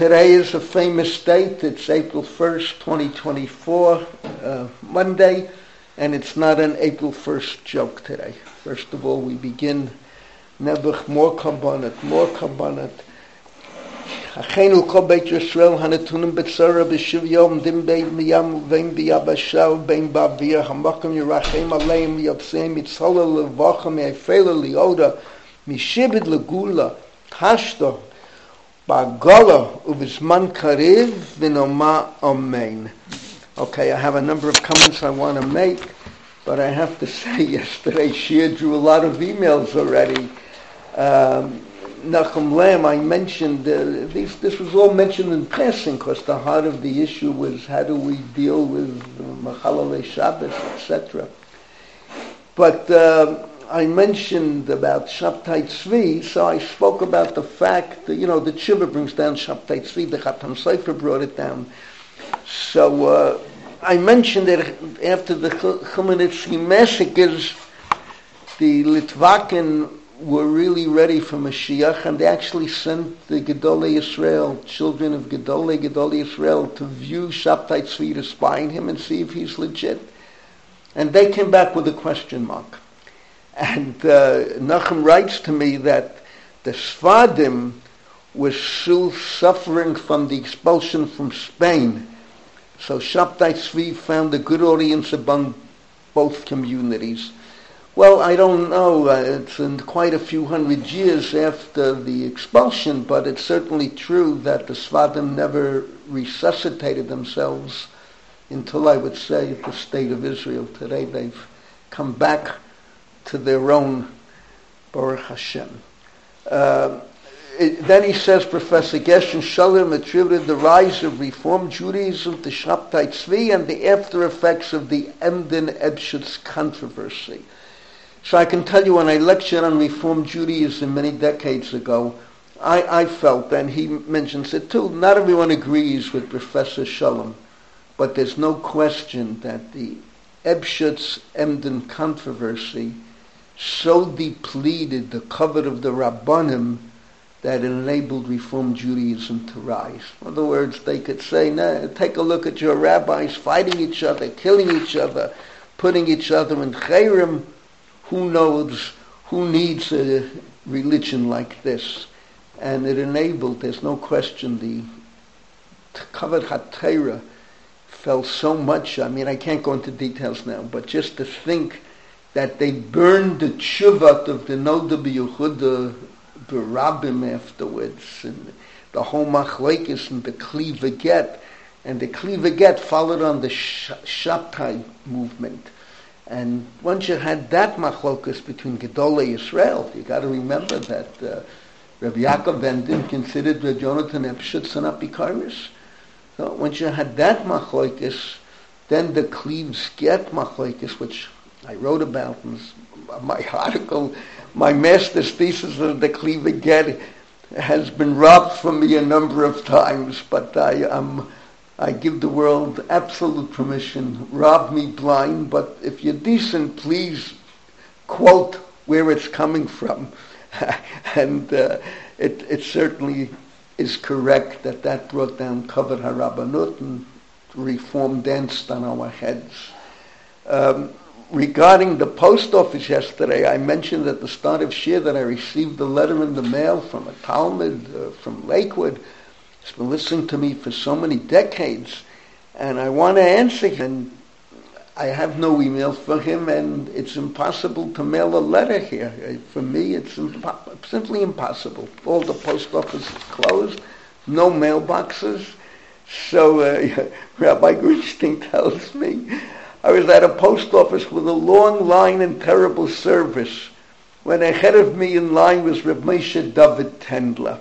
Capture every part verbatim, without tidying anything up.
today is a famous date. It's April first, twenty twenty-four, uh, Monday, and it's not an April first joke today. First of all, we begin Nebuch, more Kabbalat, more Kabbalat. Achenu kol Beit Yisrael hanatunim betzara b'shiv yom dim bein miyam uvein b'yabashal bein ba'avir hamakom yirachem aleim yotzeim mitzalel levachem me'efela lioda mishibid legula tashto ba'gala uvizman karev v'noma amen. Okay, I have a number of comments I want to make, but I have to say yesterday Shia drew a lot of emails already. Um, Nachum Lam, I mentioned, uh, these, this was all mentioned in passing because the heart of the issue was how do we deal with Machalale Shabbos, et cetera. But uh, I mentioned about Shabtai Tzvi, so I spoke about the fact that, you know, the Tshuva brings down Shabtai Tzvi, the Chatam Sofer brought it down. So uh, I mentioned that after the Chmielnicki massacres, the Litvakin were really ready for Mashiach, and they actually sent the Gedolei Yisrael, children of Gedolei, Gedolei Yisrael, to view Shabtai Tzvi, to spy on him and see if he's legit. And they came back with a question mark. And uh, Nachum writes to me that the Sfadim were still suffering from the expulsion from Spain. So Shabtai Tzvi found a good audience among both communities. Well, I don't know. Uh, it's in quite a few hundred years after the expulsion, but it's certainly true that the Sfadim never resuscitated themselves until, I would say, the state of Israel. Today they've come back to their own, Baruch Hashem. Uh, it, then he says, Professor Gershon Sholem attributed the rise of Reform Judaism to Shabtai Tzvi and the after effects of the Emden Ebshutz controversy. So I can tell you, when I lectured on Reform Judaism many decades ago, I, I felt, and he mentions it too, not everyone agrees with Professor Sholem, but there's no question that the Ebshutz-Emden controversy so depleted the covet of the Rabbanim that it enabled Reform Judaism to rise. In other words, they could say, nah, take a look at your rabbis fighting each other, killing each other, putting each other in chayrim. Who knows, who needs a religion like this? And it enabled, there's no question, the Kavod HaTorah fell so much. I mean, I can't go into details now, but just to think that they burned the tshuvat of the Noda B'Yehuda B'Rabbim afterwards, and the whole machlokes and the Kli V'Get, and the Kli V'Get followed on the Shabtai movement. And once you had that machlokus between Gedolei Yisrael, you got to remember that uh, Rabbi Yaakov Vendin considered Rabbi Jonathan Ebshutz an Apikaris. So once you had that machlokus, then the Kli V'Get machlokus, which I wrote about in my article, my master's thesis of the Kli V'Get has been robbed from me a number of times, but I am. I give the world absolute permission. Rob me blind, but if you're decent, please quote where it's coming from. and uh, it, it certainly is correct that that brought down Kavod HaRabbanut and Reform danced on our heads. Um, regarding the post office yesterday, I mentioned at the start of Shir that I received a letter in the mail from a Talmud uh, from Lakewood. He's been listening to me for so many decades, and I want to answer him. I have no email for him, and it's impossible to mail a letter here. For me, it's impo- simply impossible. All the post office is closed, no mailboxes. So uh, Rabbi Greenstein tells me, I was at a post office with a long line and terrible service when ahead of me in line was Reb Moshe David Tendler.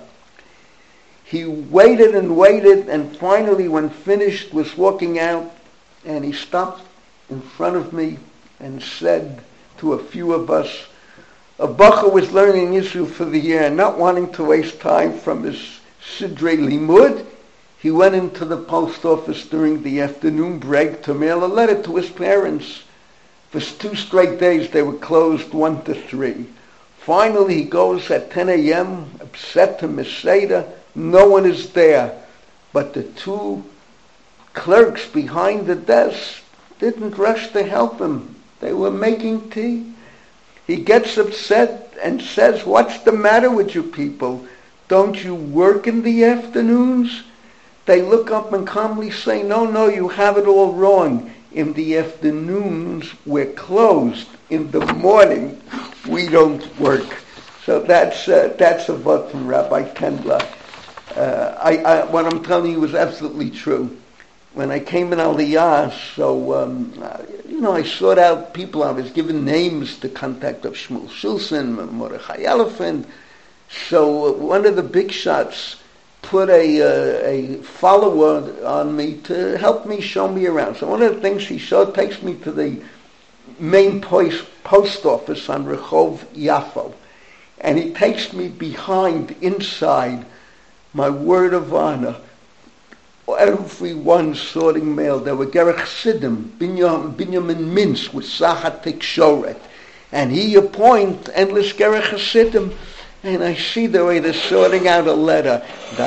He waited and waited, and finally, when finished, was walking out, and he stopped in front of me and said to a few of us, a bacher was learning Yisrael for the year, and not wanting to waste time from his Sidrei Limud, he went into the post office during the afternoon break to mail a letter to his parents. For two straight days, they were closed one to three. Finally, he goes at ten a.m., upset to Meseda. No one is there. But the two clerks behind the desk didn't rush to help him. They were making tea. He gets upset and says, "What's the matter with you people? Don't you work in the afternoons?" They look up and calmly say, "No, no, you have it all wrong. In the afternoons, we're closed. In the morning, we don't work." So that's uh, that's a word from Rabbi Tendler. Uh, I, I, what I'm telling you is absolutely true. When I came in Aliyah, so, um, uh, you know, I sought out people. I was given names to contact of Shmuel Shulson, Mordechai Elephant. So uh, one of the big shots put a, uh, a follower on me to help me, show me around. So one of the things he showed takes me to the main post, post office on Rehov Yafo. And he takes me behind, inside, my word of honor. Everyone sorting mail. There were Gerech Siddim, Binyamin, Binyamin Mintz with Sahat Tikshoret. And he appoint endless Gerech Siddim. And I see the way they're sorting out a letter.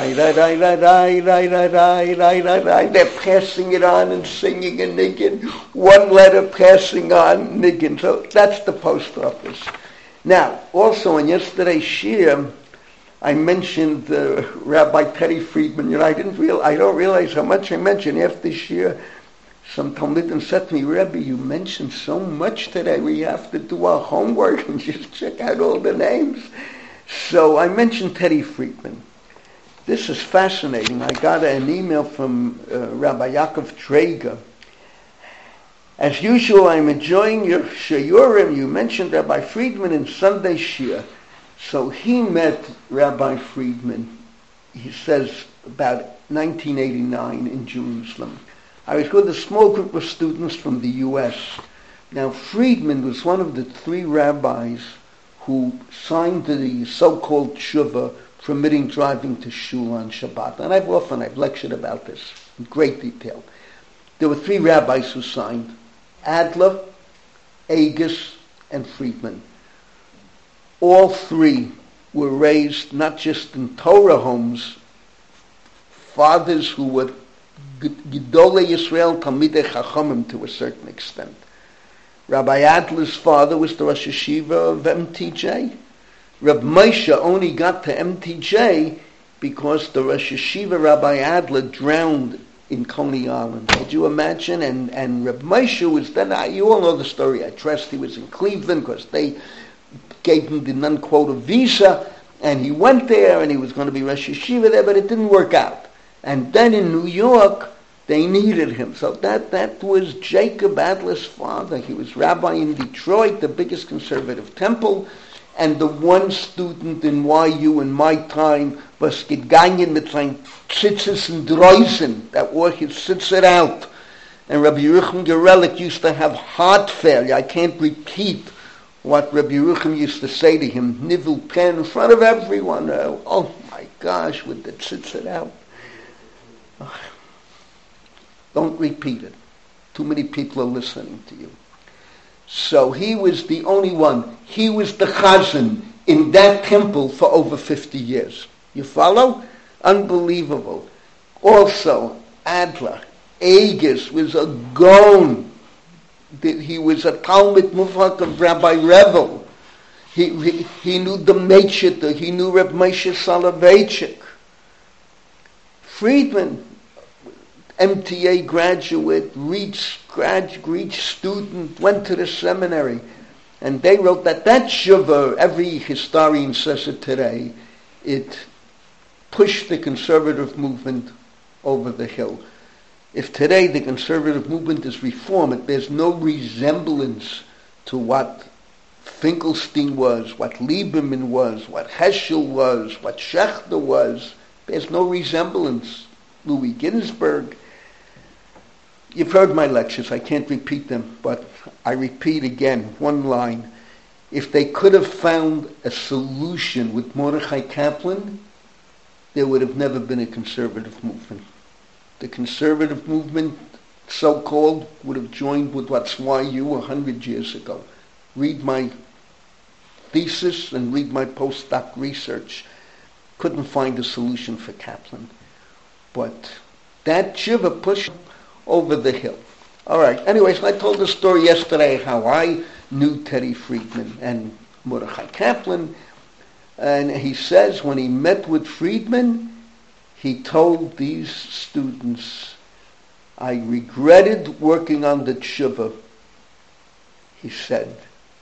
They're passing it on and singing a niggin. One letter passing on niggin. So that's the post office. Now, also in yesterday's shir, I mentioned uh, Rabbi Teddy Friedman. You know, I didn't real, I don't realize how much I mentioned after this year. Some Talmidim said to me, "Rebbe, you mentioned so much today. We have to do our homework and just check out all the names." So I mentioned Teddy Friedman. This is fascinating. I got an email from uh, Rabbi Yaakov Traeger. As usual, I'm enjoying your shiurim. You mentioned Rabbi Friedman in Sunday shir. So he met Rabbi Friedman, he says, about nineteen eighty-nine in Jerusalem. I was with a small group of students from the U S. Now, Friedman was one of the three rabbis who signed the so-called tshuva permitting driving to shul on Shabbat. And I've often, I've lectured about this in great detail. There were three rabbis who signed: Adler, Agus, and Friedman. All three were raised not just in Torah homes, fathers who were Gedolei Yisrael, Talmidei Chachamim to a certain extent. Rabbi Adler's father was the Rosh Yeshiva of M T J. Reb Moshe only got to M T J because the Rosh Yeshiva Rabbi Adler drowned in Coney Island. Could you imagine? And and Reb Moshe was then, you all know the story. I trust he was in Cleveland because they gave him the non-quota visa, and he went there, and he was going to be Rosh Yeshiva there, but it didn't work out. And then in New York, they needed him. So that, that was Jacob Adler's father. He was rabbi in Detroit, the biggest conservative temple, and the one student in Y U in my time was gegangen mit sein Tzitzes and Dreusen, that wore his tzitzit out. And Rabbi Yerucham Gerelik used to have heart failure. I can't repeat what Rabbi Yerucham used to say to him, Nivul Pen, in front of everyone. Uh, oh my gosh, with the tzitzit out. Oh, don't repeat it. Too many people are listening to you. So he was the only one. He was the chazan in that temple for over fifty years. You follow? Unbelievable. Also, Adler, Agus was a Gaon. He was a Talmud Mufak of Rabbi Revel. He, he, he knew the Meichita. He knew Reb Moshe Soloveitchik. Friedman, M T A graduate, Reach, grad, Reach student, went to the seminary. And they wrote that that Shuva, every historian says it today, it pushed the conservative movement over the hill. If today the conservative movement is reform, it bears no resemblance to what Finkelstein was, what Lieberman was, what Heschel was, what Schechter was. There's no resemblance. Louis Ginsburg. You've heard my lectures. I can't repeat them, but I repeat again, one line. If they could have found a solution with Mordechai Kaplan, there would have never been a conservative movement. The conservative movement, so-called, would have joined with what's Y U a hundred years ago. Read my thesis and read my postdoc research. Couldn't find a solution for Kaplan. But that tshuva pushed over the hill. All right. Anyways, I told the story yesterday how I knew Teddy Friedman and Mordechai Kaplan. And he says when he met with Friedman, he told these students, I regretted working on the tshuva. He said,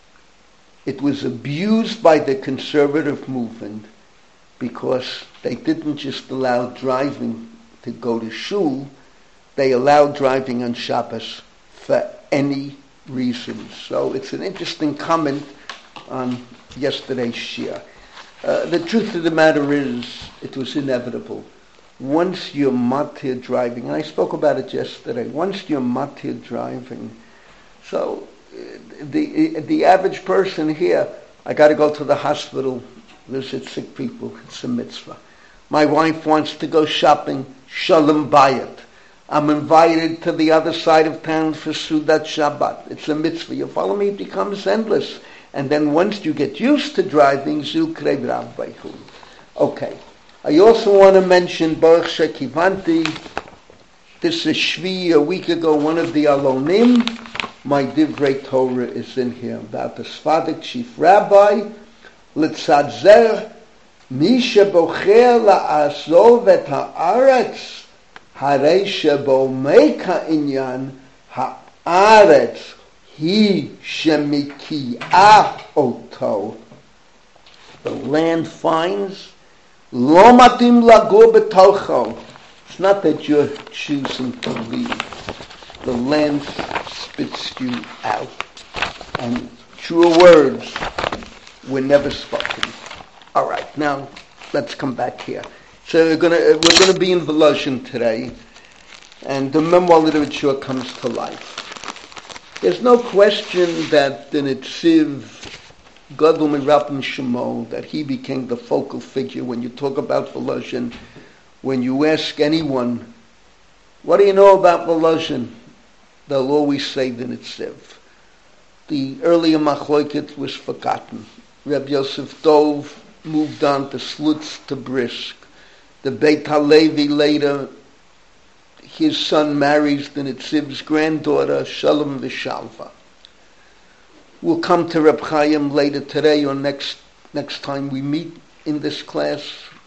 it was abused by the conservative movement because they didn't just allow driving to go to shul, they allowed driving on Shabbos for any reason. So it's an interesting comment on yesterday's shir. Uh, the truth of the matter is, it was inevitable. Once you're matir driving, and I spoke about it yesterday, once you're matir driving, so uh, the the average person here, I got to go to the hospital, visit sick people, it's a mitzvah. My wife wants to go shopping, shalom bayit. I'm invited to the other side of town for Sudat Shabbat. It's a mitzvah. You follow me? It becomes endless. And then once you get used to driving, Zil Kreb Rav Beichu. Okay. I also want to mention Baruch Shekivanti. This is Shvi, a week ago, one of the Alonim. My Divrei Torah is in here about the Sephardic chief rabbi. L'tzadzer mi shebocher la'azov et ha'aretz harei shebo meika inyan ha'aretz hi shemiki'ah oto. The land finds lo matim lagur betocho. It's not that you're choosing to leave. The land spits you out. And truer words were never spoken. All right, now let's come back here. So we're gonna we're gonna be in Volozhin today, and the memoir literature comes to life. There's no question that the Netziv Gadol Mirabim Shemo, that he became the focal figure. When you talk about Volozhin, when you ask anyone, what do you know about Volozhin? They'll always say the Netziv. The earlier Machloket was forgotten. Reb Yosef Dov moved on to Slutz to Brisk. The Beit HaLevi later, his son marries the Netziv's granddaughter, Shalom V'Shalva. We'll come to Reb Chaim later today or next next time we meet in this class.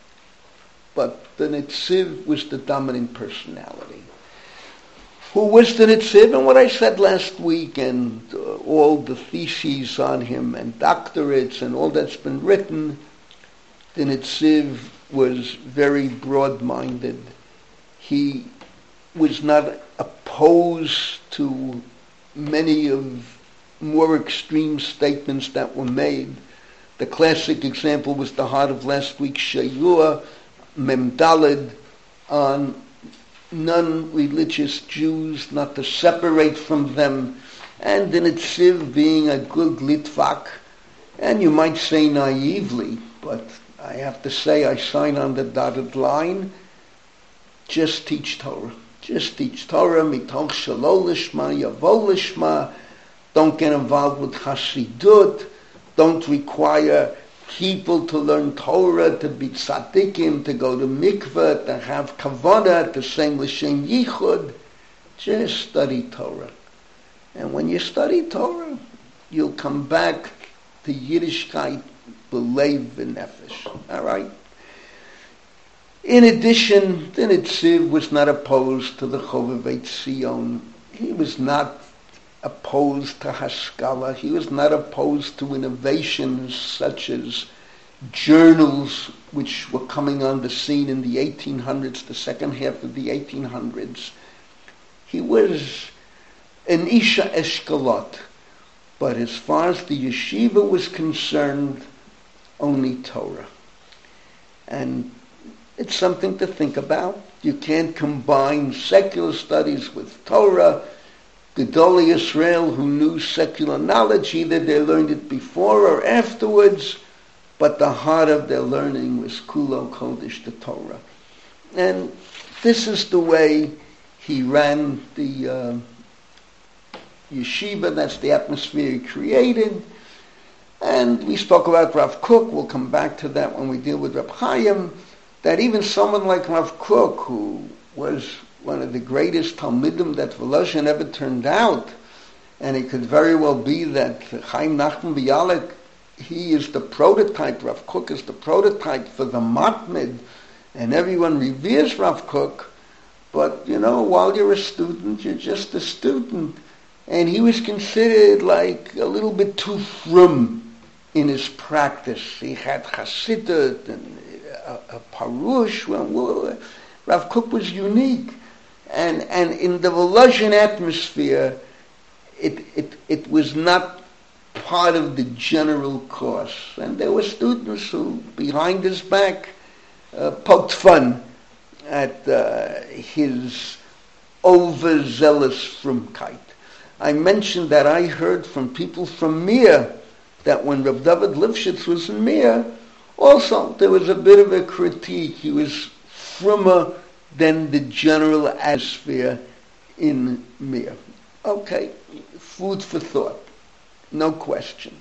But the Netziv was the dominant personality. Who was the Netziv? And what I said last week, and uh, all the theses on him and doctorates and all that's been written, the Netziv was very broad-minded. He was not opposed to many of more extreme statements that were made. The classic example was the heart of last week's Shayua, Mem Daled, on non-religious Jews, not to separate from them, and the Netziv being a good Litvak, and you might say naively, but I have to say I sign on the dotted line, just teach Torah. Just teach Torah, mitoch shelo lishma, yavo lishma. Don't get involved with Hasidut. Don't require people to learn Torah, to be tzaddikim, to go to mikveh, to have kavanah, to sing l'shem yichud. Just study Torah. And when you study Torah, you'll come back to Yiddishkeit, b'leiv v'nefesh. All right? In addition, the Netziv was not opposed to the Chovevei Tzion. He was not opposed to Haskalah. He was not opposed to innovations such as journals, which were coming on the scene in the eighteen hundreds, the second half of the eighteen hundreds. He was an Isha Eshkolot. But as far as the yeshiva was concerned, only Torah. And it's something to think about. You can't combine secular studies with Torah. Gedolei Yisrael who knew secular knowledge, either they learned it before or afterwards, but the heart of their learning was Kulo Kodesh, the Torah. And this is the way he ran the uh, yeshiva. That's the atmosphere he created. And we spoke about Rav Kook. We'll come back to that when we deal with Reb Chaim. that even someone like Rav Kook, who was one of the greatest Talmidim that Volozhin ever turned out, and it could very well be that Chaim Nachman Bialik, he is the prototype, Rav Kook is the prototype for the Matmid, and everyone reveres Rav Kook, but, you know, while you're a student, you're just a student. And he was considered like a little bit too frum in his practice. He had Hasidut and a, a Parush. Well, well, Rav Kook was unique. And and in the Volozhin atmosphere, it, it, it was not part of the general course. And there were students who, behind his back, uh, poked fun at uh, his overzealous frumkeit. I mentioned that I heard from people from Mir that when Rav David Lifshitz was in Mir, also there was a bit of a critique. He was frummer than the general atmosphere in Mir. Okay, food for thought, no question.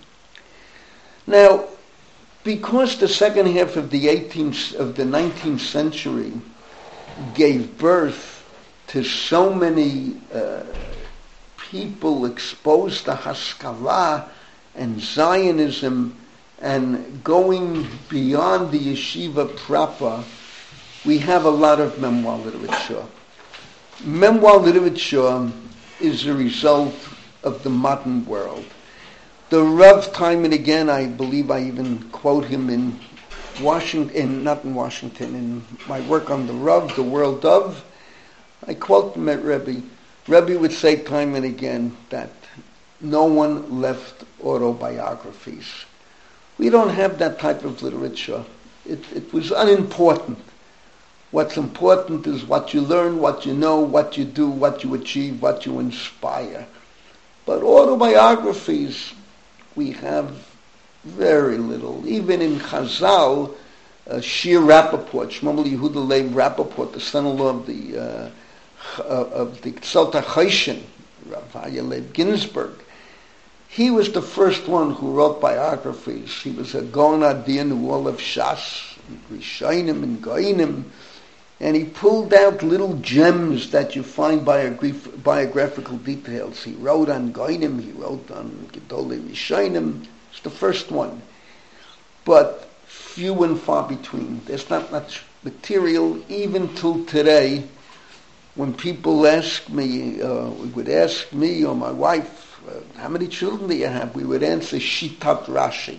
Now, because the second half of the eighteenth of the nineteenth century gave birth to so many uh, people exposed to Haskalah and Zionism and going beyond the yeshiva proper, we have a lot of memoir literature. Memoir literature is a result of the modern world. The Rav, time and again, I believe I even quote him in Washington, not in Washington, in my work on the Rav, the World of, I quote him at Rebbe. Rebbe would say time and again that no one left autobiographies. We don't have that type of literature. It, it was unimportant. What's important is what you learn, what you know, what you do, what you achieve, what you inspire. But autobiographies, we have very little. Even in Chazal, uh, Shir Rappaport, Shmuel Yehuda Leib Rappaport, the son-in-law of the uh, uh, of the Tzot HaChoshen, Rav Aryeh Leib Ginsburg, he was the first one who wrote biographies. He was a Gaon Adin who all of Shas, Rishonim and Goinim, and he pulled out little gems that you find biograph- biographical details. He wrote on Goinim, he wrote on Gedolei Rishonim. It's the first one. But few and far between. There's not much material, even till today, when people ask me, uh, would ask me or my wife, uh, how many children do you have? We would answer, Shitat Rashi.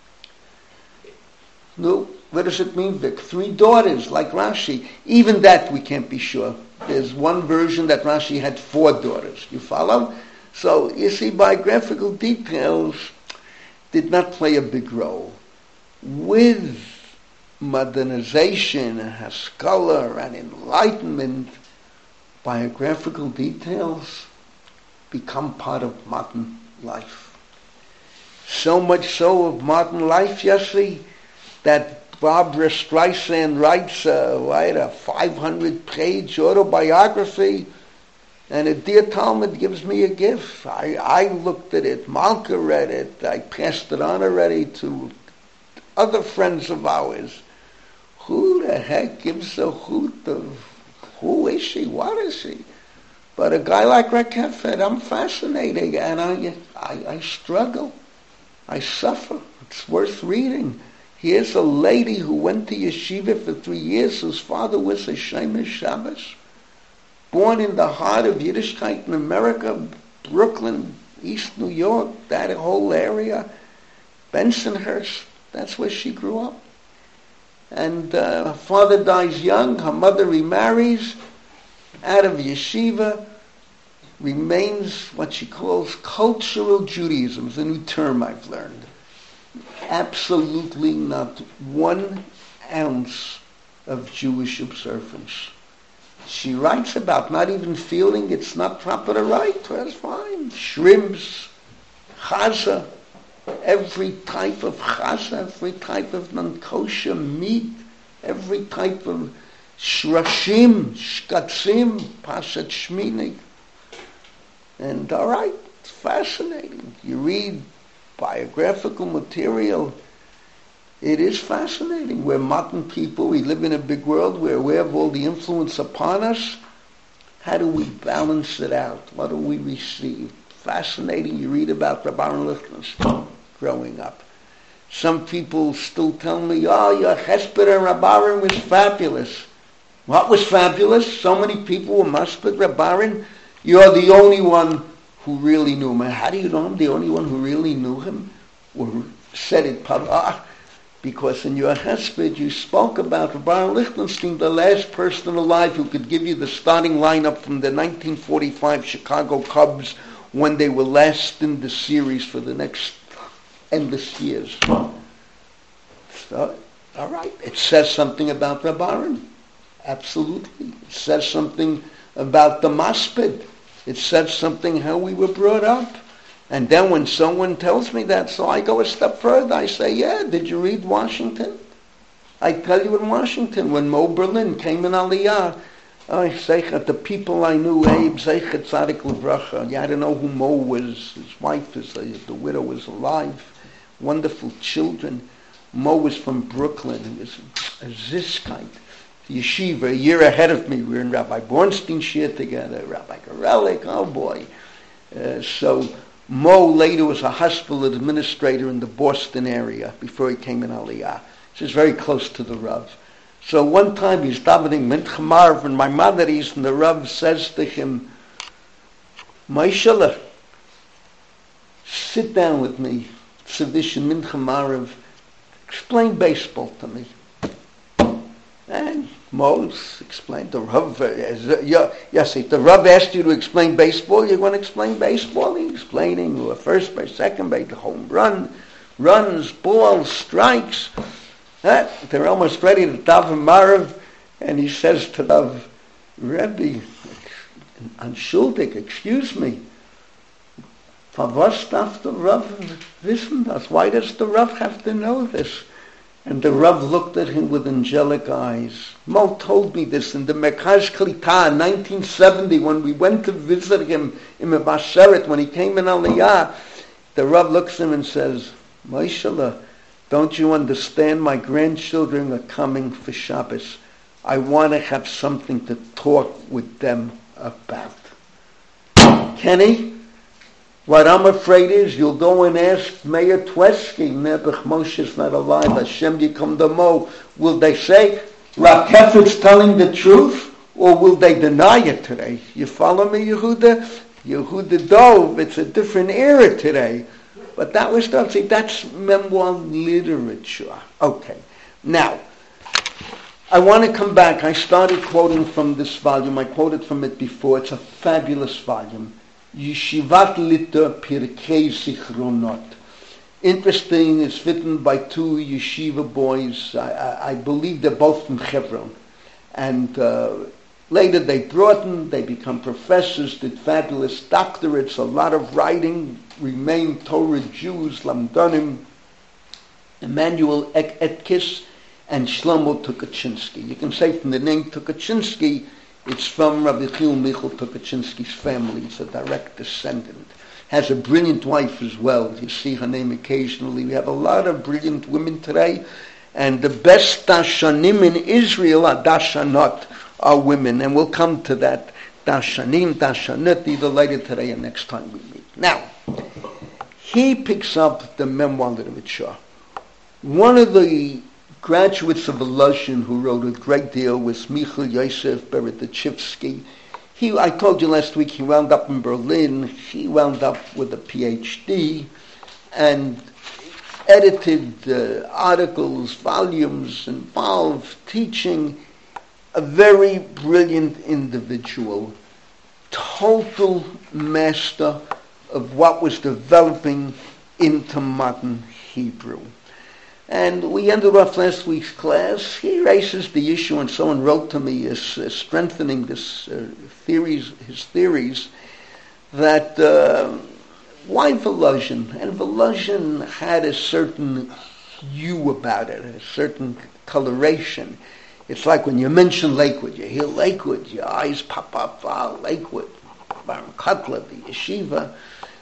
No, what does it mean, Vic? Three daughters, like Rashi. Even that we can't be sure. There's one version that Rashi had four daughters. You follow? So, you see, biographical details did not play a big role. With modernization and Haskalah and enlightenment, biographical details become part of modern life. So much so of modern life, Yossi, that Barbara Streisand writes uh, right, a five hundred page autobiography, and a dear Talmud gives me a gift. I, I looked at it, Malka read it, I passed it on already to other friends of ours. Who the heck gives a hoot of who is she, what is she? But a guy like Rekefet, I'm fascinated, and I, I, I struggle. I suffer. It's worth reading. Here's a lady who went to yeshiva for three years, whose father was a Shemesh Shabbos, born in the heart of Yiddishkeit in America, Brooklyn, East New York, that whole area, Bensonhurst, that's where she grew up. And uh, her father dies young, her mother remarries, out of yeshiva, remains what she calls cultural Judaism, is a new term I've learned. Absolutely not one ounce of Jewish observance. She writes about not even feeling it's not proper to write. That's fine. Shrimps, chaza, every type of chaza, every type of non-kosher meat, every type of shrashim, shkatzim, pashat shminig. And all right, it's fascinating. You read biographical material, It is fascinating. We're modern people. We live in a big world. We're aware of all the influence upon us. How do we balance it out? What do we receive? Fascinating. You read about Rabbi Lichtenstein growing up. Some people still tell me, oh, your Hesped and Rabbarim was fabulous. What was fabulous? So many people were Maspid Rabbarim. You're the only one who really knew him. How do you know I'm the only one who really knew him? Or said it publicly? Because in your Hesped you spoke about Rabbi Lichtenstein, the last person alive who could give you the starting lineup from the nineteen forty-five Chicago Cubs when they were last in the series for the next endless years. So, all right, it says something about Rabbarim. Absolutely. It says something about the Maspid. It says something how we were brought up. And then when someone tells me that, so I go a step further. I say, yeah, did you read Washington? I tell you in Washington, when Mo Berlin came in Aliyah, I say that the people I knew, Abe, Zeichet Tzadik Levracha, yeah, I don't know who Mo was. His wife, is, uh, the widow, was alive. Wonderful children. Mo was from Brooklyn. He was a Ziskite. Yeshiva, a year ahead of me. We were in Rabbi Bornstein Shir together, Rabbi Gorelik, oh boy. Uh, so Mo later was a hospital administrator in the Boston area before he came in Aliyah. This is very close to the Rav. So one time he's davening Mincha Marv, and my mother is, and the Rav says to him, Maishala, sit down with me, Tzavishin Mincha Marv, explain baseball to me. And Moses explained, the Rav, uh, yes, if the Rav asked you to explain baseball, you're going to explain baseball. He's explaining first base, second base, home run, runs, balls, strikes. Uh, they're almost ready to daven Marav, and he says to Rav, Rebbe, Anshuldik, excuse me, for was darf the Rav wissen das? Why does the Rav have to know this? And the Rav looked at him with angelic eyes. Mo told me this in the Merkaz Klita in nineteen seventy when we went to visit him in Mebasheret when he came in Aliyah. The Rav looks at him and says, Maishala, don't you understand? My grandchildren are coming for Shabbos. I want to have something to talk with them about. Kenny? What I'm afraid is you'll go and ask Mayor Twesky, Nebuch Moshe's not alive, Hashem Yikom Damo. Will they say, Rav Kefet's telling the truth, or will they deny it today? You follow me, Yehuda? Yehuda Dov, it's a different era today. But that was, see, that's memoir literature. Okay. Now, I want to come back. I started quoting from this volume. I quoted from it before. It's a fabulous volume. Yeshivat Litter Pirkei Zichronot. Interesting, it's written by two yeshiva boys. I, I, I believe they're both from Hebron. And uh, later they broadened, they become professors, did fabulous doctorates, a lot of writing, remained Torah Jews, Lamdanim, Emmanuel Etkis, and Shlomo Tukachinsky. You can say from the name Tukachinsky, it's from Rabbi Chil Michal Tukachinsky's family. It's a direct descendant. Has a brilliant wife as well. You see her name occasionally. We have a lot of brilliant women today. And the best Dashanim in Israel are Dashanot, are women. And we'll come to that. Dashanim, Dashanot, either later today or next time we meet. Now, he picks up the memoir literature. One of the graduates of Volozhin who wrote a great deal was Michael Yosef Beredichevsky. He, I told you last week, he wound up in Berlin. He wound up with a P H D and edited uh, articles, volumes, involved teaching. A very brilliant individual, total master of what was developing into modern Hebrew. And we ended off last week's class. He raises the issue, and someone wrote to me as uh, strengthening this uh, theories, his theories, that uh, why Volozhin? And Volozhin had a certain hue about it, a certain coloration. It's like when you mention Lakewood, you hear Lakewood, your eyes pop up, ah, Lakewood, Baron Kotler, the yeshiva.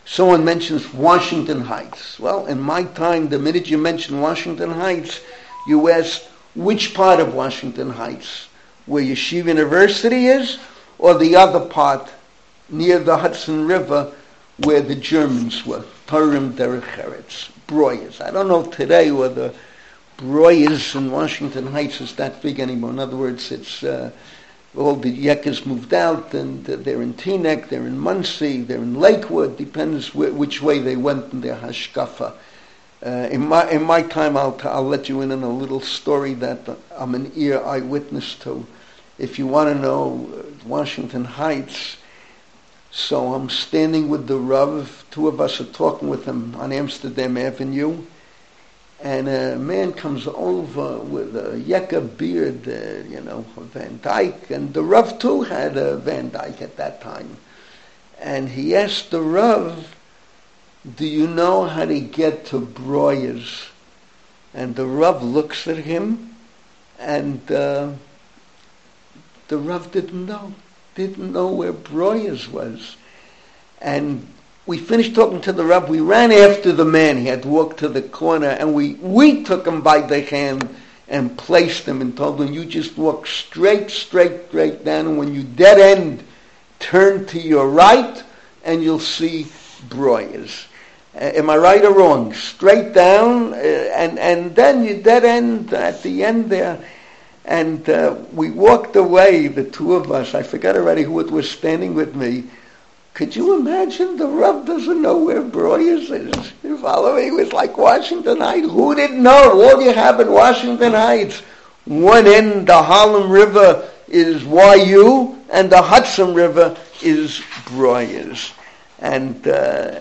someone mentions Washington Heights. Well, in my time, the minute you mention Washington Heights, you asked which part of Washington Heights, where Yeshiva University is, or the other part near the Hudson River where the Germans were, Purim Derech Eretz, Broyers. I don't know today whether Broyers in Washington Heights is that big anymore. In other words, it's uh, all the Yekkes moved out, and uh, they're in Teaneck, they're in Muncie, they're in Lakewood. Depends wh- which way they went in their hashkafa. Uh, in my in my time, I'll t- I'll let you in on a little story that I'm an ear eyewitness to. If you want to know uh, Washington Heights, so I'm standing with the Rav. Two of us are talking with him on Amsterdam Avenue, and a man comes over with a Yekka beard, uh, you know, Van Dyke, and the Rav too had a Van Dyke at that time. And he asked the Rav, do you know how to get to Broyers? And the Rav looks at him, and uh, the Rav didn't know, didn't know where Broyers was. And we finished talking to the Rav. We ran after the man. He had walked to the corner, and we, we took him by the hand and placed him and told him, you just walk straight, straight, straight down, and when you dead end, turn to your right, and you'll see Broyers. Uh, am I right or wrong? Straight down, uh, and, and then you dead end at the end there. And uh, we walked away, the two of us. I forgot already who it was standing with me. Could you imagine the Rav doesn't know where Broyers is? You follow me? It was like Washington Heights. Who didn't know? All you have in Washington Heights, one end, the Harlem River is Y U, and the Hudson River is Broyers. And uh,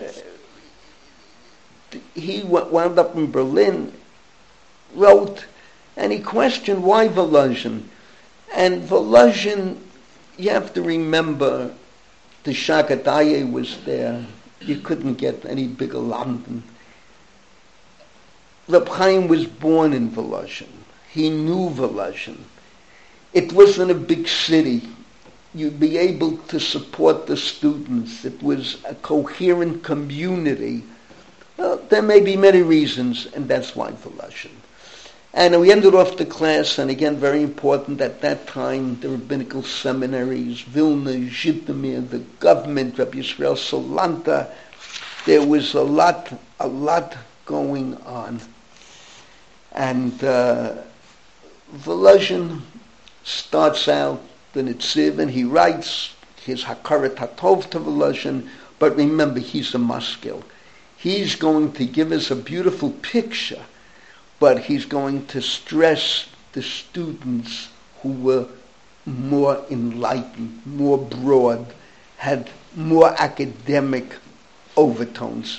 he wound up in Berlin, wrote, and he questioned why Volozhin. And Volozhin, you have to remember, the Shagadaye was there. You couldn't get any bigger London. Reb Chaim was born in Volozhin. He knew Volozhin. It wasn't a big city. You'd be able to support the students. It was a coherent community. Well, there may be many reasons, and that's why Volozhin. And we ended off the class, and again, very important at that time, the rabbinical seminaries, Vilna, Zhitomir, the government, Rabbi Yisrael Solanta. There was a lot, a lot going on. And uh, Volozhin starts out the Nitziv, and he writes his Hakarat HaTov to Volozhin, but remember, he's a maskil. He's going to give us a beautiful picture, but he's going to stress the students who were more enlightened, more broad, had more academic overtones.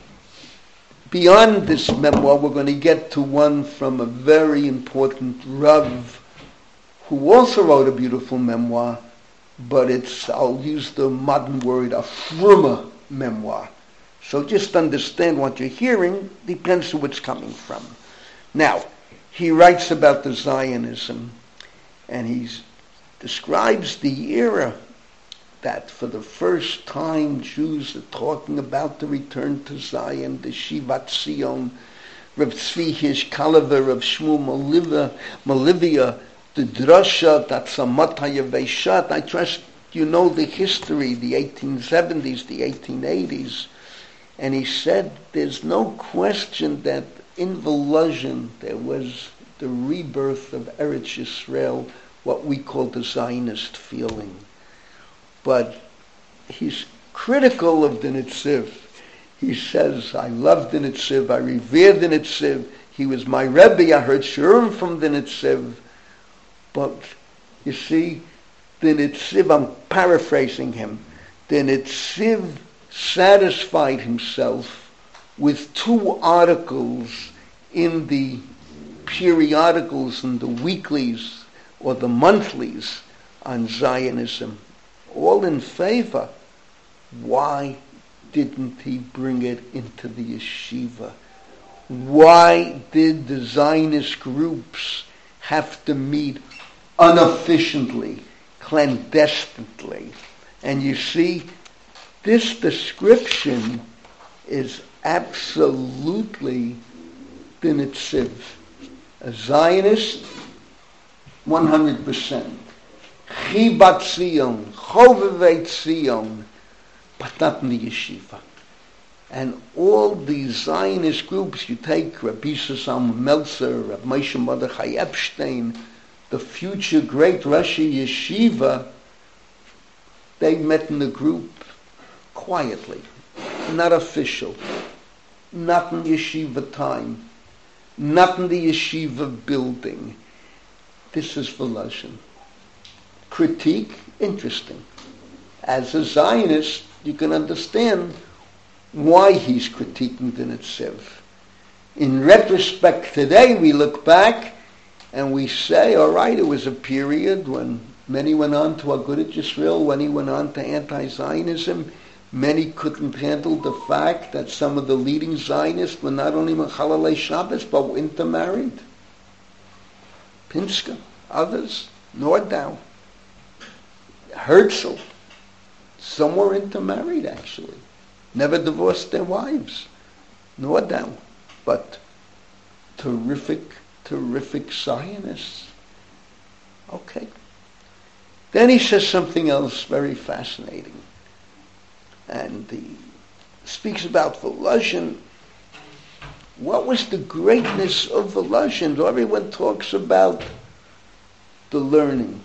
Beyond this memoir, we're going to get to one from a very important Rav who also wrote a beautiful memoir, but it's, I'll use the modern word, a frummer memoir. So just understand what you're hearing, depends on where it's coming from. Now, he writes about the Zionism, and he describes the era that for the first time Jews are talking about the return to Zion, the Shivat Zion, Rav Tzvi Hirsch Kalever, Rav Shmuel Malivia, Malivia, the Drasha, Tatzamat HaYaveshat. I trust you know the history, the eighteen seventies, the eighteen eighties. And he said there's no question that in Volozhin there was the rebirth of Eretz Yisrael, what we call the Zionist feeling. But he's critical of the Nitziv. He says, I love the Nitziv, I revere the Nitziv. He was my Rebbe, I heard Shurim from the Nitziv. But you see, the Nitziv, I'm paraphrasing him, the Nitziv satisfied himself with two articles in the periodicals and the weeklies or the monthlies on Zionism, all in favor. Why didn't he bring it into the yeshiva? Why did the Zionist groups have to meet unofficially, clandestinely? And you see, This description is absolutely B'nitziv. A Zionist, one hundred percent. Chibat Zion, Chovevei Zion, but not in the yeshiva. And all these Zionist groups, you take Rabbi Sasam Meltzer, Rabbi Moshe Mordechai Epstein, the future great Rashi Yeshiva, they met in the group quietly, not official, not in yeshiva time, not in the yeshiva building. This is Volozhin. Critique, interesting. As a Zionist, you can understand why he's critiquing the Netziv. In retrospect today, we look back and we say, all right, it was a period when many went on to Agudat Yisrael, when he went on to anti-Zionism. Many couldn't handle the fact that some of the leading Zionists were not only Mechalalei Shabbos, but were intermarried. Pinska, others, Nordau, Herzl, some were intermarried actually. Never divorced their wives. Nordau, but terrific, terrific Zionists. Okay. Then he says something else very fascinating. And he speaks about Volozhin. What was the greatness of Volozhin? Everyone talks about the learning,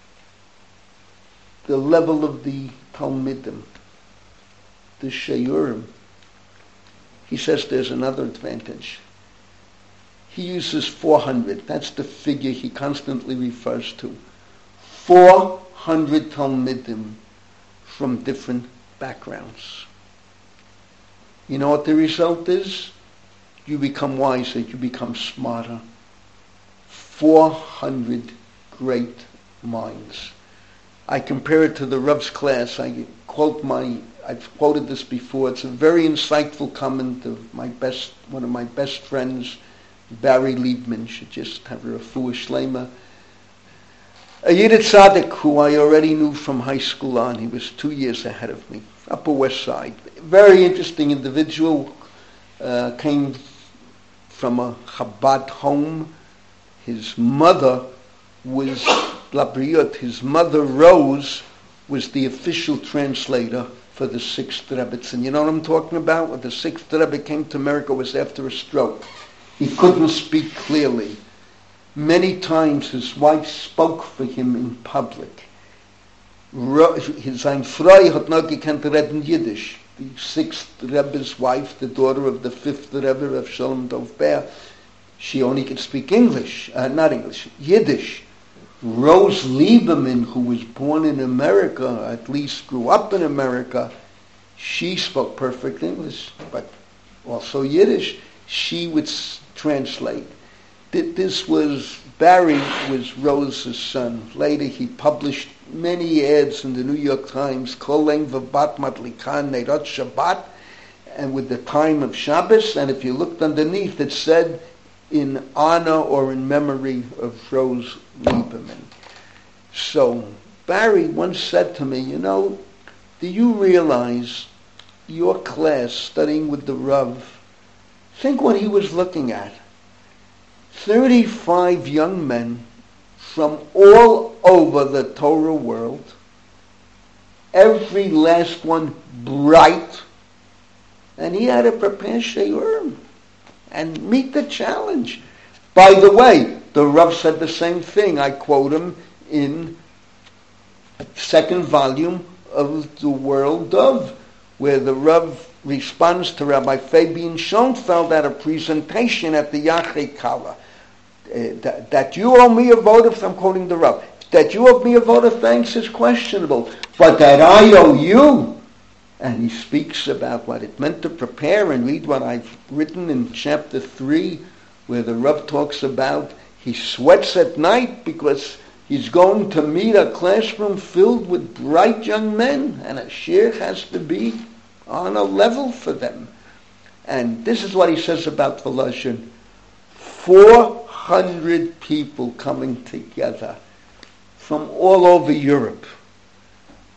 the level of the Talmidim, the Sheyurim. He says there's another advantage. He uses four hundred. That's the figure he constantly refers to. four hundred Talmidim from different backgrounds. You know what the result is? You become wiser, you become smarter. four hundred great minds. I compare it to the Rav's class. I quote my, I've quoted this before. It's a very insightful comment of my best, one of my best friends, Barry Liebman. Should just have a refuah shlema. A Yiddish tzaddik who I already knew from high school on. He was two years ahead of me. Upper West Side. Very interesting individual. Uh, came from a Chabad home. His mother was Labriot. His mother, Rose, was the official translator for the sixth Rebbetzin. You know what I'm talking about? When the sixth Rebbe came to America, it was after a stroke. He couldn't speak clearly. Many times his wife spoke for him in public. Sein Frau hat noch gekannt reden Yiddish. The sixth Rebbe's wife, the daughter of the fifth Rebbe of Shalom Dov Ber, she only could speak English, uh, not English, Yiddish. Rose Lieberman, who was born in America, at least grew up in America, she spoke perfect English, but also Yiddish. She would s- translate. This was, Barry was Rose's son. Later he published many ads in the New York Times, Koleng V'bat Matlikan Neirot Shabbat, and with the time of Shabbos, and if you looked underneath, it said, in honor or in memory of Rose Lieberman. So, Barry once said to me, you know, do you realize your class studying with the Rav, think what he was looking at. thirty-five young men from all over the Torah world, every last one bright, and he had to prepare Sheyurim and meet the challenge. By the way, the Rav said the same thing. I quote him in second volume of The World of, where the Rav responds to Rabbi Fabian Schoenfeld at a presentation at the Yachei Kala. Uh, that, that you owe me a vote of, I'm quoting the Rav, that you owe me a vote of thanks is questionable, but that I owe you. And he speaks about what it meant to prepare, and read what I've written in chapter three, where the Rav talks about he sweats at night because he's going to meet a classroom filled with bright young men, and a shir has to be on a level for them. And this is what he says about Volozhin. Four hundred people coming together from all over Europe.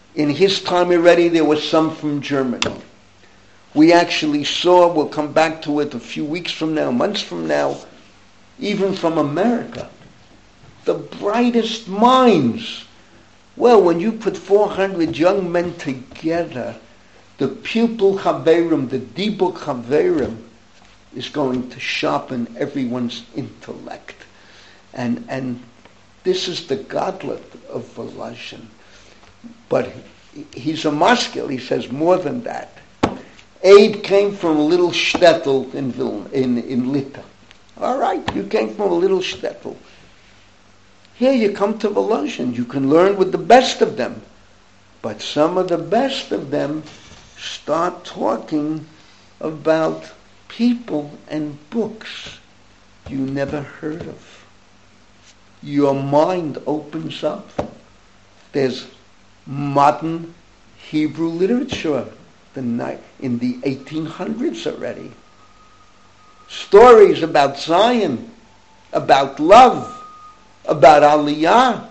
In his time already, there was some from Germany. We actually saw, we'll come back to it a few weeks from now, months from now, even from America, the brightest minds. Well, when you put four hundred young men together, the pupil chaverim, the dibuk chaverim, is going to sharpen everyone's intellect. And and this is the godlet of Volozhin. But he's a maskil, he says more than that. Abe came from a little shtetl in Vilna, in, in Lita. All right, you came from a little shtetl. Here you come to Volozhin, you can learn with the best of them. But some of the best of them start talking about people and books you never heard of. Your mind opens up. There's modern Hebrew literature the night in the eighteen hundreds already. Stories about Zion, about love, about Aliyah.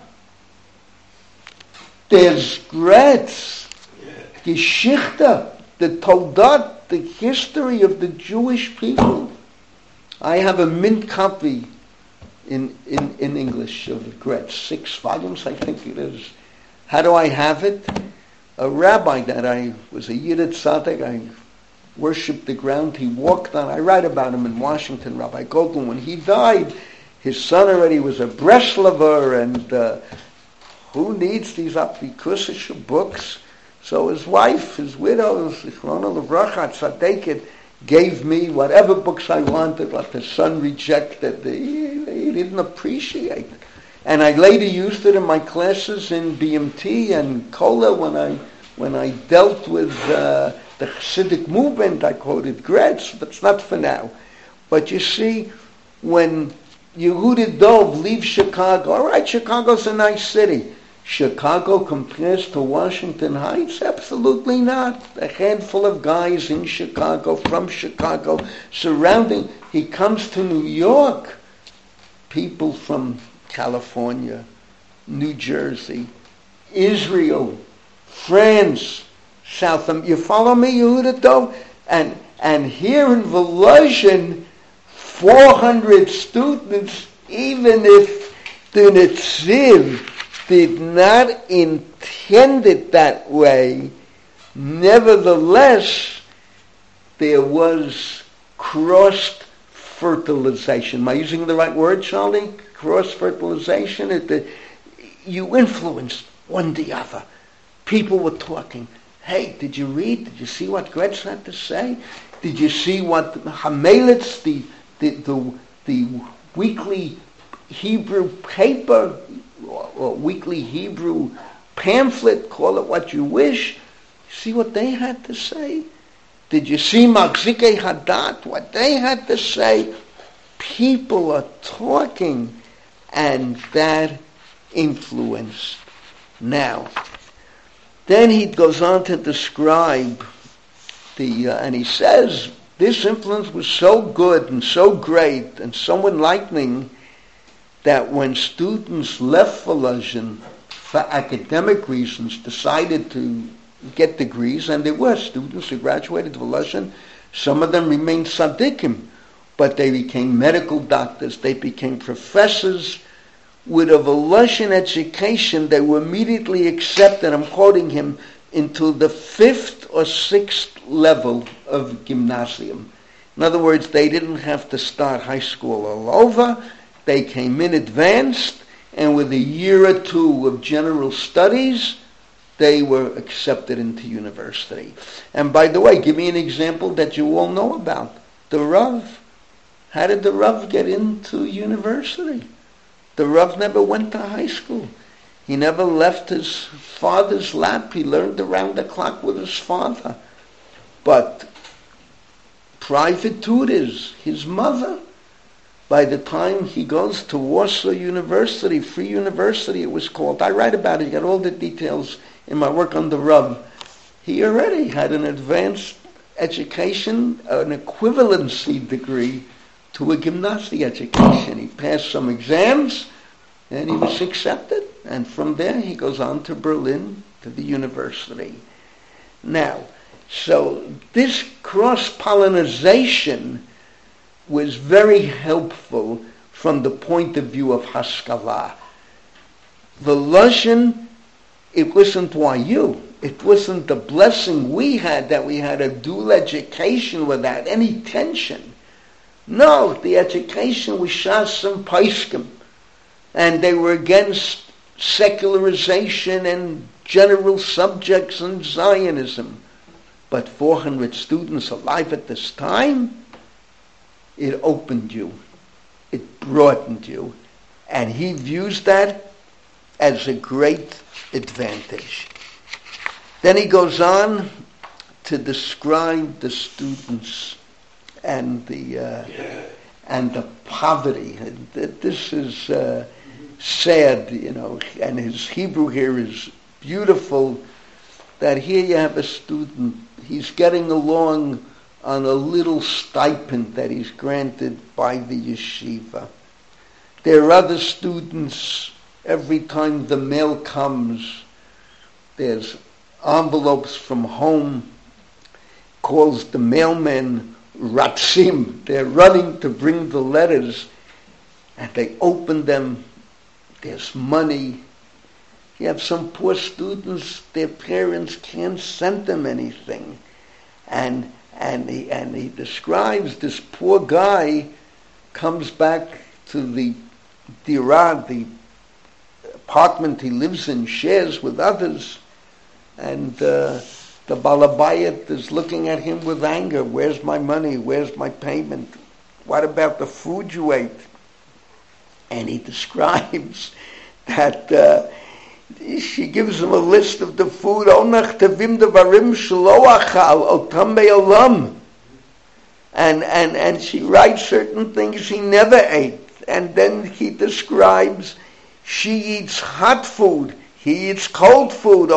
There's Gretz, Geschichte, the Toldot, the history of the Jewish people. I have a mint copy in, in, in English of Gretz, six volumes I think it is. How do I have it? A rabbi that I was a Yiddish tzaddik, I worshipped the ground he walked on. I write about him in Washington, Rabbi Goldman. When he died, his son already was a Breslaver, and uh, who needs these apikusish books? So his wife, his widow, Zichrona Levracha Tzaddiket, gave me whatever books I wanted, what the son rejected. He, he didn't appreciate it. And I later used it in my classes in B M T and Kola when I when I dealt with uh, the Hasidic movement. I quoted Gretz, but it's not for now. But you see, when Yehudi Dov leaves Chicago, all right, Chicago's a nice city. Chicago compares to Washington Heights? Absolutely not. A handful of guys in Chicago, from Chicago, surrounding. He comes to New York. People from California, New Jersey, Israel, France, South America. You follow me, Yehuda Dov? And, and here in Volozhin, four hundred students, even if the Netziv did not intend it that way, nevertheless, there was cross-fertilization. Am I using the right word, Charlie? Cross-fertilization. It, the, you influenced one the other. People were talking. Hey, did you read? Did you see what Gretz had to say? Did you see what Hamelitz, the, the, the, the weekly Hebrew paper, or, or weekly Hebrew pamphlet, call it what you wish, see what they had to say? Did you see Machzikei Hadat, what they had to say? People are talking, and that influence. Now, then he goes on to describe the, uh, and he says, this influence was so good and so great and so enlightening that when students left Volozhin for academic reasons, decided to get degrees, and there were students who graduated Volozhin, some of them remained tzaddikim, but they became medical doctors, they became professors. With a Volozhin education, they were immediately accepted, I'm quoting him, into the fifth or sixth level of gymnasium. In other words, they didn't have to start high school all over. They came in advanced, and with a year or two of general studies, they were accepted into university. And by the way, give me an example that you all know about. The Rav. How did the Rav get into university? The Rav never went to high school. He never left his father's lap. He learned around the clock with his father. But private tutors, his mother, by the time he goes to Warsaw University, Free University it was called, I write about it, you got all the details in my work on the Rav. He already had an advanced education, an equivalency degree to a gymnasium education. He passed some exams, and he was accepted. And from there he goes on to Berlin to the university. Now, so this cross-pollination was very helpful from the point of view of Haskalah. The Lashon, it wasn't why you. It wasn't the blessing we had that we had a dual education without any tension. No, the education was Shas and Paiskim, and they were against secularization and general subjects and Zionism. But four hundred students alive at this time, it opened you, it broadened you, and he views that as a great advantage. Then he goes on to describe the students and the uh, and the poverty. This is uh, sad, you know, and his Hebrew here is beautiful. That here you have a student, he's getting along on a little stipend that he's granted by the yeshiva. There are other students, every time the mail comes, there's envelopes from home, calls the mailmen Ratzim. They're running to bring the letters, and they open them, there's money. You have some poor students, their parents can't send them anything. And and he and he describes this poor guy comes back to the dirah, the apartment he lives in, shares with others, and uh, the balabayat is looking at him with anger. Where's my money? Where's my payment? What about the food you ate? And he describes that uh, she gives him a list of the food. And, and, and she writes certain things he never ate. And then he describes she eats hot food, he eats cold food.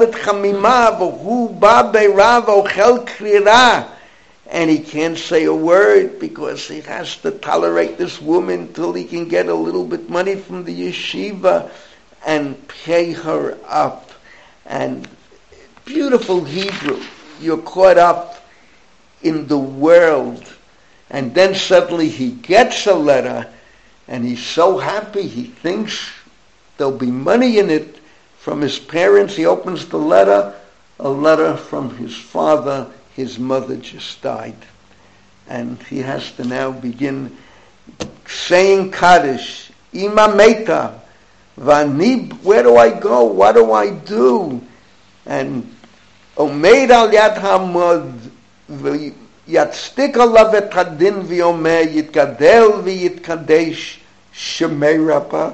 And he can't say a word because he has to tolerate this woman till he can get a little bit money from the yeshiva and pay her up. And beautiful Hebrew. You're caught up in the world. And then suddenly he gets a letter and he's so happy. He thinks there'll be money in it from his parents. He opens the letter, a letter from his father. His mother just died. And he has to now begin saying Kaddish. Ima meta. Vani, where do I go? What do I do? And Omeid al yad hamod yatstik alav et hadin v'omer yitkadel v'yitkadesh shemei rapa.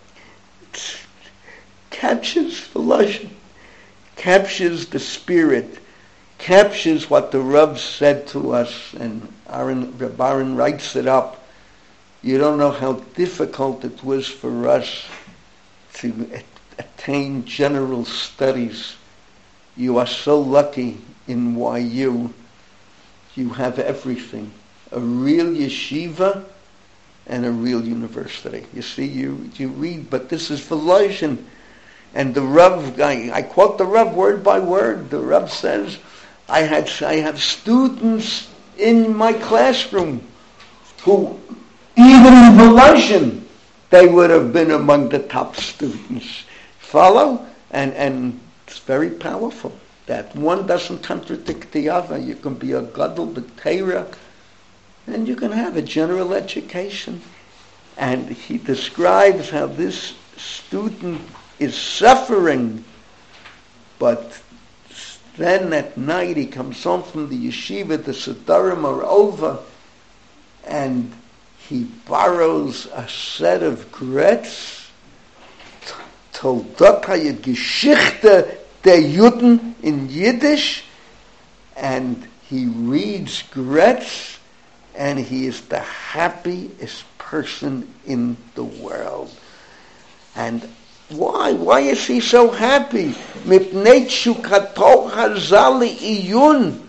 Captures the lashon, captures the spirit, captures what the Rav said to us, and Aaron, Reb Aaron writes it up. You don't know how difficult it was for us to attain general studies. You are so lucky in Y U. You have everything. A real yeshiva and a real university. You see, you, you read, but this is for lashon. And the Rav, I, I quote the Rav word by word. The Rav says, I had I have students in my classroom who, even in Voloshin, they would have been among the top students. Follow? And and it's very powerful. That one doesn't contradict the other. You can be a gadol b'teira, and you can have a general education. And he describes how this student is suffering, but then at night he comes home from the yeshiva, the Siddharim are over, and he borrows a set of Gretz, Toldot HaYid, Geschichte der Juden in Yiddish, and he reads Gretz, and he is the happiest person in the world. And why? Why is he so happy? Mipnei tshukato hazal iyun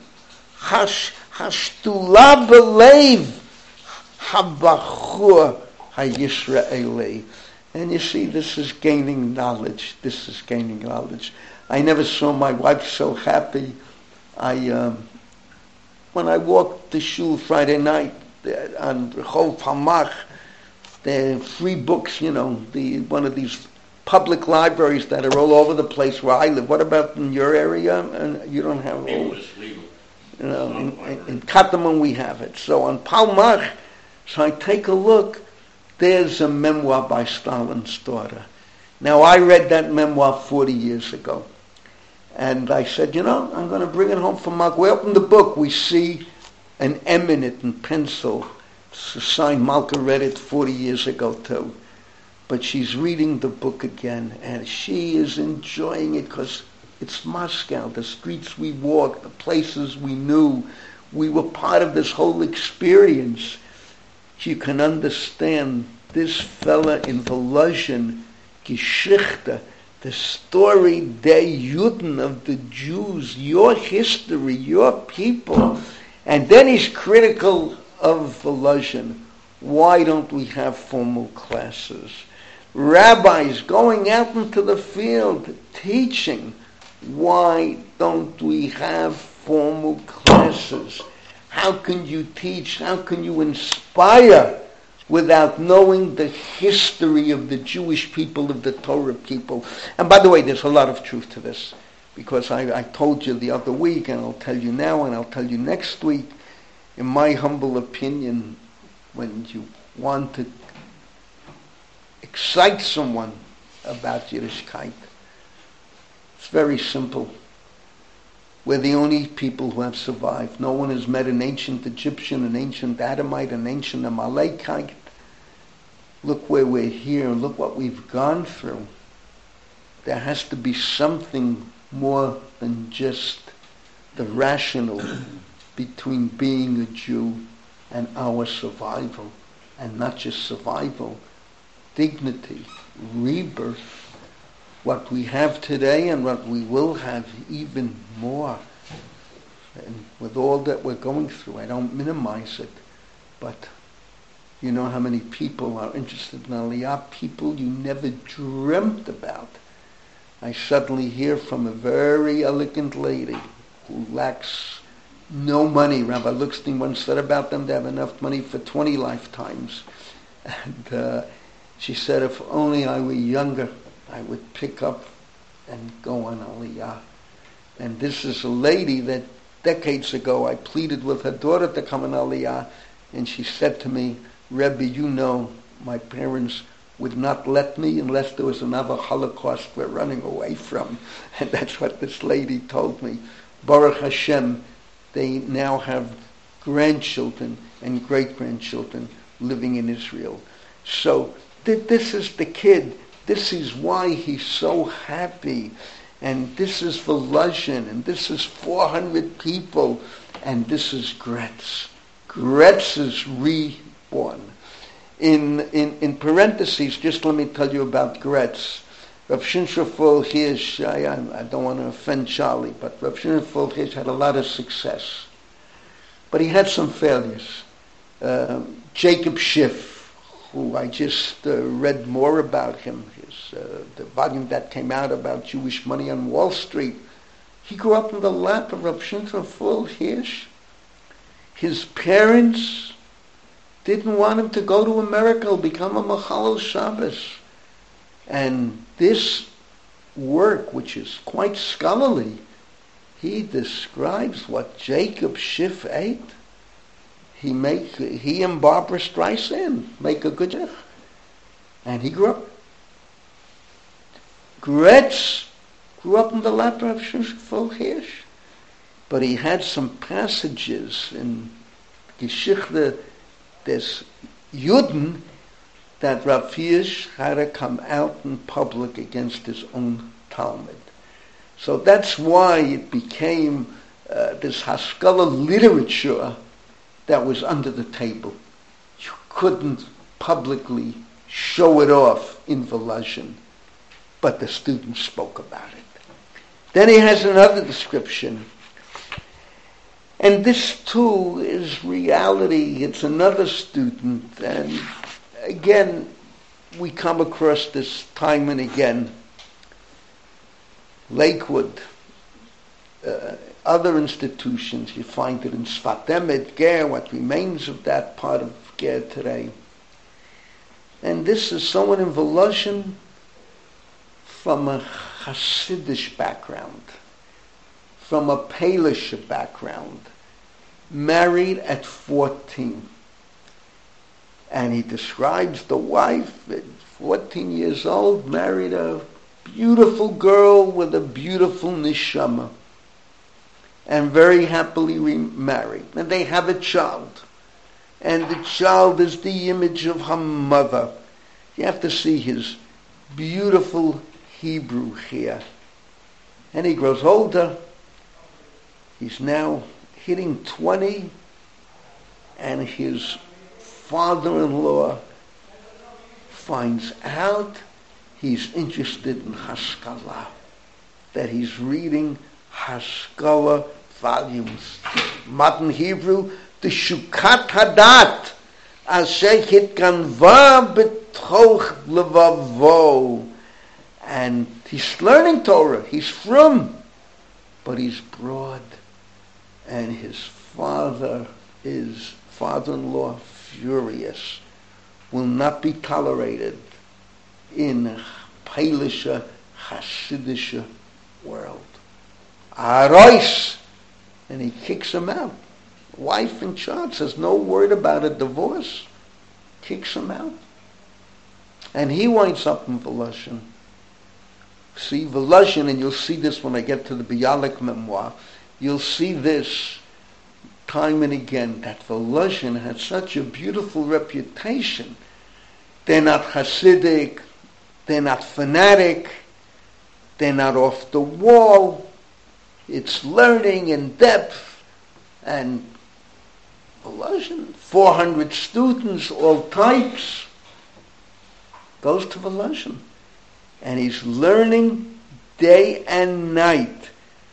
hashtula belev habachur hayisraeli. And you see, this is gaining knowledge. This is gaining knowledge. I never saw my wife so happy. I um, when I walked to shul Friday night uh, on Rehov Hamach, the free books, you know, the one of these public libraries that are all over the place where I live. What about in your area? And you don't have all. You know, in, in, in Kataman we have it. So on Palmach, so I take a look. There's a memoir by Stalin's daughter. Now I read that memoir forty years ago, and I said, you know, I'm going to bring it home for Mark. We open the book, we see an M in it in pencil. It's a sign. Malka read it forty years ago too. But she's reading the book again, and she is enjoying it because it's Moscow, the streets we walked, the places we knew. We were part of this whole experience. You can understand this fella in Volozhin, Geschichte, the story der Juden of the Jews, your history, your people. And then he's critical of Volozhin. Why don't we have formal classes? Rabbis going out into the field teaching. Why don't we have formal classes? How can you teach? How can you inspire without knowing the history of the Jewish people, of the Torah people? And by the way, there's a lot of truth to this, because I, I told you the other week, and I'll tell you now, and I'll tell you next week, in my humble opinion, when you want to excite someone about Yiddishkeit, it's very simple. We're the only people who have survived. No one has met an ancient Egyptian, an ancient Adamite, an ancient Amalekite. Look where we're here, and look what we've gone through. There has to be something more than just the rational between being a Jew and our survival. And not just survival, dignity, rebirth, what we have today and what we will have even more. And with all that we're going through, I don't minimize it, but you know how many people are interested in Aliyah, people you never dreamt about. I suddenly hear from a very elegant lady who lacks no money. Rabbi Luxstein once said about them, they have enough money for twenty lifetimes. And uh, she said, if only I were younger, I would pick up and go on Aliyah. And this is a lady that decades ago I pleaded with her daughter to come on Aliyah, and she said to me, Rebbe, you know, my parents would not let me unless there was another Holocaust we're running away from. And that's what this lady told me. Baruch Hashem, they now have grandchildren and great-grandchildren living in Israel. So th- this is the kid. This is why he's so happy. And this is Volozhin, and this is four hundred people, and this is Gretz. Gretz is reborn. In, in, in parentheses, just let me tell you about Gretz. Rav Shinshafol Hirsch, I, I don't want to offend Charlie, but Rav Shinshafol Hirsch had a lot of success. But he had some failures. Uh, Jacob Schiff, who I just uh, read more about him, his, uh, the volume that came out about Jewish money on Wall Street, he grew up in the lap of Rav Shinshafol Hirsch. His parents didn't want him to go to America, become a Machalel Shabbos. And this work, which is quite scholarly, he describes what Jacob Schiff ate. He make he and Barbara Streisand make a good job. And he grew up. Gretz grew up in the lap of Shinshafol Hirsch. But he had some passages in Geschichte des Juden that Rav Hirsch had to come out in public against his own Talmud. So that's why it became uh, this Haskalah literature that was under the table. You couldn't publicly show it off in Volozhin, but the students spoke about it. Then he has another description. And this too is reality. It's another student. And again, we come across this time and again. Lakewood, uh, other institutions. You find it in Sfat Emet, Ger, what remains of that part of Ger today. And this is someone in Volozhin from a Hasidic background, from a Polish background, married at fourteen. And he describes the wife at fourteen years old, married a beautiful girl with a beautiful neshama, and very happily remarried. And they have a child. And the child is the image of her mother. You have to see his beautiful Hebrew here. And he grows older. He's now hitting twenty, and his father-in-law finds out he's interested in Haskalah, that he's reading Haskalah volumes. Modern Hebrew, the Shukat Hadat, Asher Hitganva B'toch Levavo. And he's learning Torah. He's from, but he's broad. And his father is, father-in-law, furious, will not be tolerated in Polish Hasidic world. Arois! And he kicks him out. Wife and child says no word about a divorce. Kicks him out. And he winds up in Volozhin. See, Volozhin, and you'll see this when I get to the Bialik memoir, you'll see this time and again, that Volozhin had such a beautiful reputation. They're not Hasidic, they're not fanatic, they're not off the wall. It's learning in depth, and Volozhin, four hundred students, all types, goes to Volozhin. And he's learning day and night.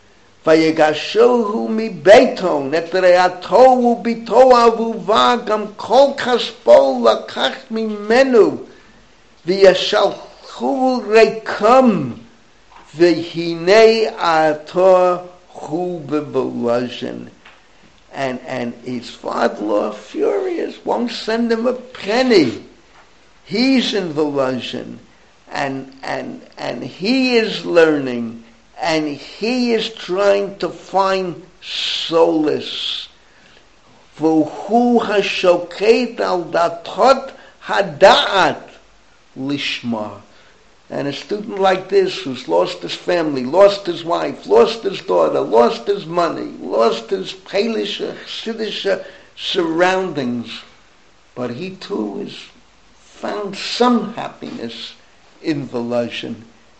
Vayegashohu mi beiton, et re'atohu bito avuva gam kol kaspo lakach mimenu, v'yashalchu rekam, v'hinei ator hu bevolozhin. And and his father-in-law, furious, won't send him a penny. He's in Volozhin, and and and he is learning, and he is trying to find solace. V'hu hashoket al datot hada'at lishma. And a student like this, who's lost his family, lost his wife, lost his daughter, lost his money, lost his Polish, Chassidish surroundings, but he too has found some happiness in Volozhin.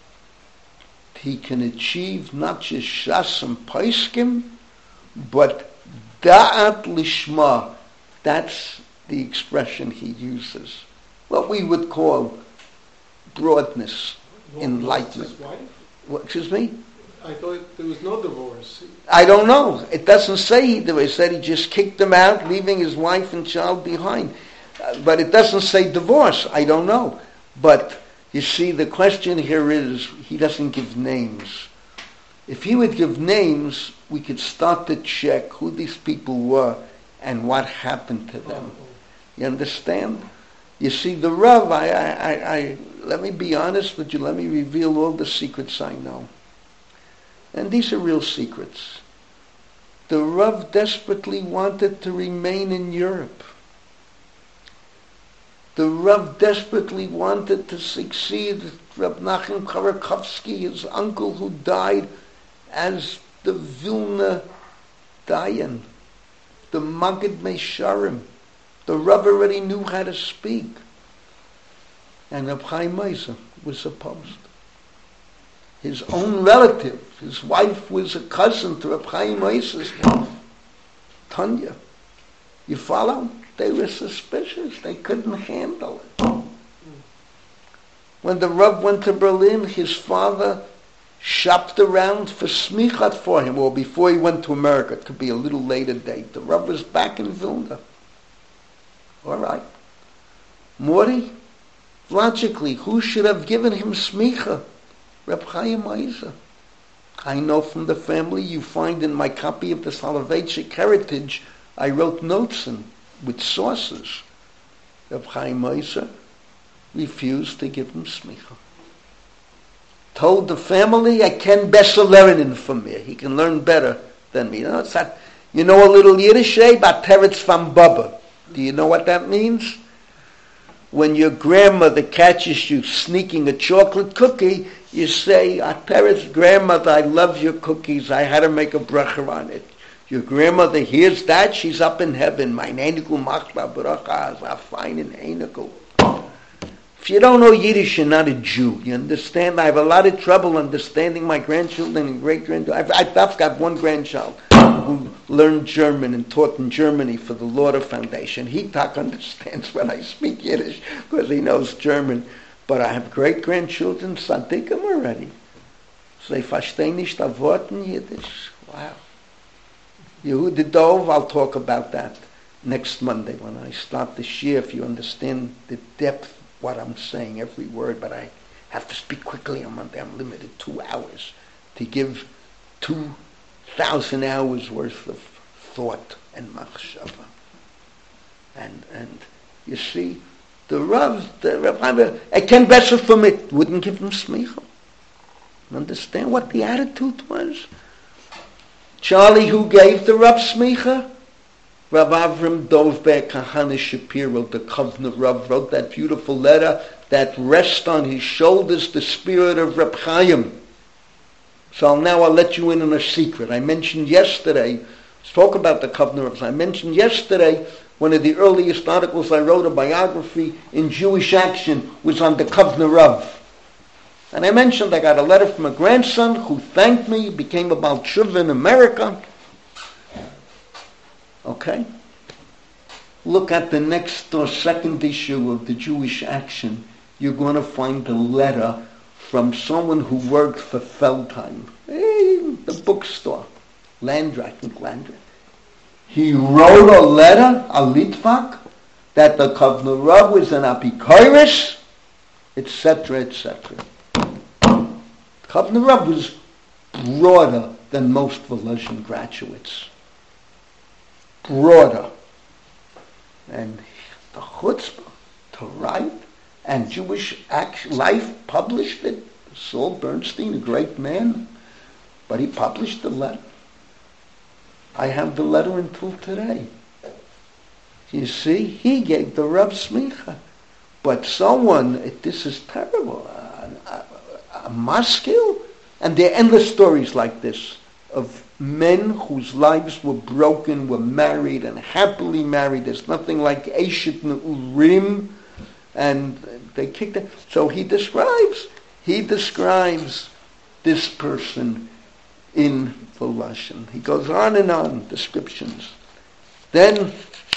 He can achieve not just Shas and Paiskim, but Da'at Lishma. That's the expression he uses. What we would call broadness, what, enlightenment. His wife? What, excuse me? I thought there was no divorce. I don't know. It doesn't say he divorced. It said he just kicked him out, leaving his wife and child behind. Uh, but it doesn't say divorce. I don't know. But you see, the question here is, he doesn't give names. If he would give names, we could start to check who these people were and what happened to them. You understand? You see, the Rav, I, I, I, I, let me be honest with you, let me reveal all the secrets I know. And these are real secrets. The Rav desperately wanted to remain in Europe. The Rav desperately wanted to succeed Reb Nachum Karakovsky, his uncle who died as the Vilna Dayan, the Magid Mesharim. The Rav already knew how to speak. And Reb Chaim Meiser was opposed. His own relative, his wife was a cousin to Reb Chaim Meiser's wife, Tanya. You follow? They were suspicious. They couldn't handle it. When the Rav went to Berlin, his father shopped around for smichat for him, or before he went to America. It could be a little later date. The Rav was back in Vilna. All right. Morty, logically, who should have given him smicha? Reb Chaim Meiser. I know from the family, you find in my copy of the Soloveitchik Heritage, I wrote notes in, with sources. Reb Chaim Ozer refused to give him smicha. Told the family, I can better learn from me. He can learn better than me. You know, it's not, you know a little Yiddish, eh? Bateretz van Baba. Do you know what that means? When your grandmother catches you sneaking a chocolate cookie, you say, Ateretz, grandmother, I love your cookies. I had to make a bracha on it. Your grandmother hears that, she's up in heaven. My neinikul machla bracha, a fine in neinikul. If you don't know Yiddish, you're not a Jew. You understand? I have a lot of trouble understanding my grandchildren and great-grandchildren. I've, I've got one grandchild who learned German and taught in Germany for the Lauder Foundation. He tak understands when I speak Yiddish because he knows German. But I have great-grandchildren, tzaddikim already. So they verstehen nicht a Wort in Yiddish. Wow. Yehuda Dov, I'll talk about that next Monday when I start the shir, if you understand the depth what I'm saying, every word, but I have to speak quickly on Monday. I'm limited two hours to give two thousand hours worth of thought and machshava. And and you see, the Rav, the Rav, I can better from it, wouldn't give him smicha. Understand what the attitude was? Charlie, who gave the Rav smicha? Rav Avram Dovber Kahana Shapiro, the Kovner Rav, wrote that beautiful letter that rests on his shoulders the spirit of Reb Chaim. So now I'll let you in on a secret. I mentioned yesterday, spoke about the Kovner Ravs, I mentioned yesterday one of the earliest articles I wrote, a biography in Jewish Action, was on the Kovner Rav. And I mentioned I got a letter from a grandson who thanked me, became a Baal Tshuva in America. Okay? Look at the next or second issue of the Jewish Action. You're going to find a letter from someone who worked for Feldheim, hey, the bookstore, Landry, I think Landry. He wrote a letter, a Litvak, that the Kovner Rav was an Apikoros, et cetera, et cetera. Kovner Rav was broader than most Volozhin graduates. Broader. And the chutzpah to write, and Jewish Act, Life published it. Saul Bernstein, a great man, but he published the letter. I have the letter until today. You see, he gave the Rav smicha. But someone, this is terrible, a, a, a maskil, and there are endless stories like this of men whose lives were broken, were married and happily married. There's nothing like Eshet Ne'urim, and they kicked it. So he describes, he describes this person in the Lashon. He goes on and on, descriptions. Then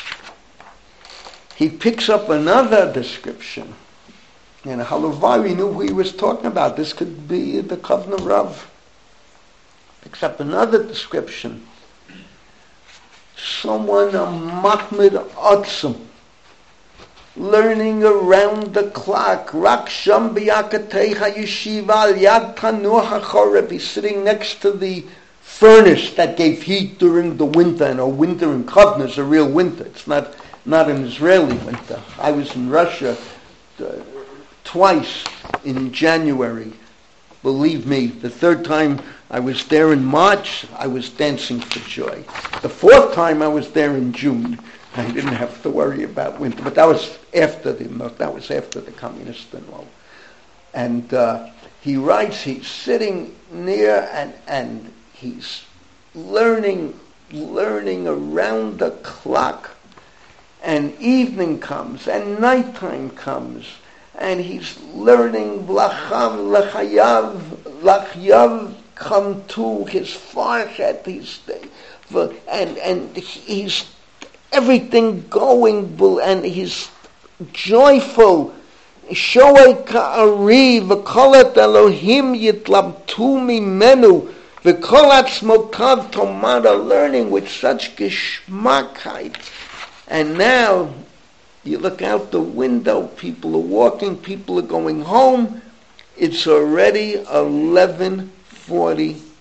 he picks up another description. And Halavari knew who he was talking about. This could be the Kovner Rav. Picks up another description. Someone, a Mahmud Atzim, learning around the clock. Rak sham b'yakatecha yeshiva al yad tanuach hachoreb. He's sitting next to the furnace that gave heat during the winter. And a winter in Kovner is a real winter. It's not, not an Israeli winter. I was in Russia uh, twice in January. Believe me, the third time I was there in March, I was dancing for joy. The fourth time I was there in June. I didn't have to worry about winter, but that was after the that was after the communist law. And uh, he writes, he's sitting near and and he's learning, learning around the clock. And evening comes and nighttime comes. And he's learning Lacham, Lachayav, Lachayav come to his forehead. He's, and, and he's everything going, and he's joyful. Shoei ka'ari, v'kolat Elohim yitlabtu mimenu, v'kol atzmotav tomada, learning with such geschmackheit. And now, you look out the window, people are walking, people are going home. It's already eleven forty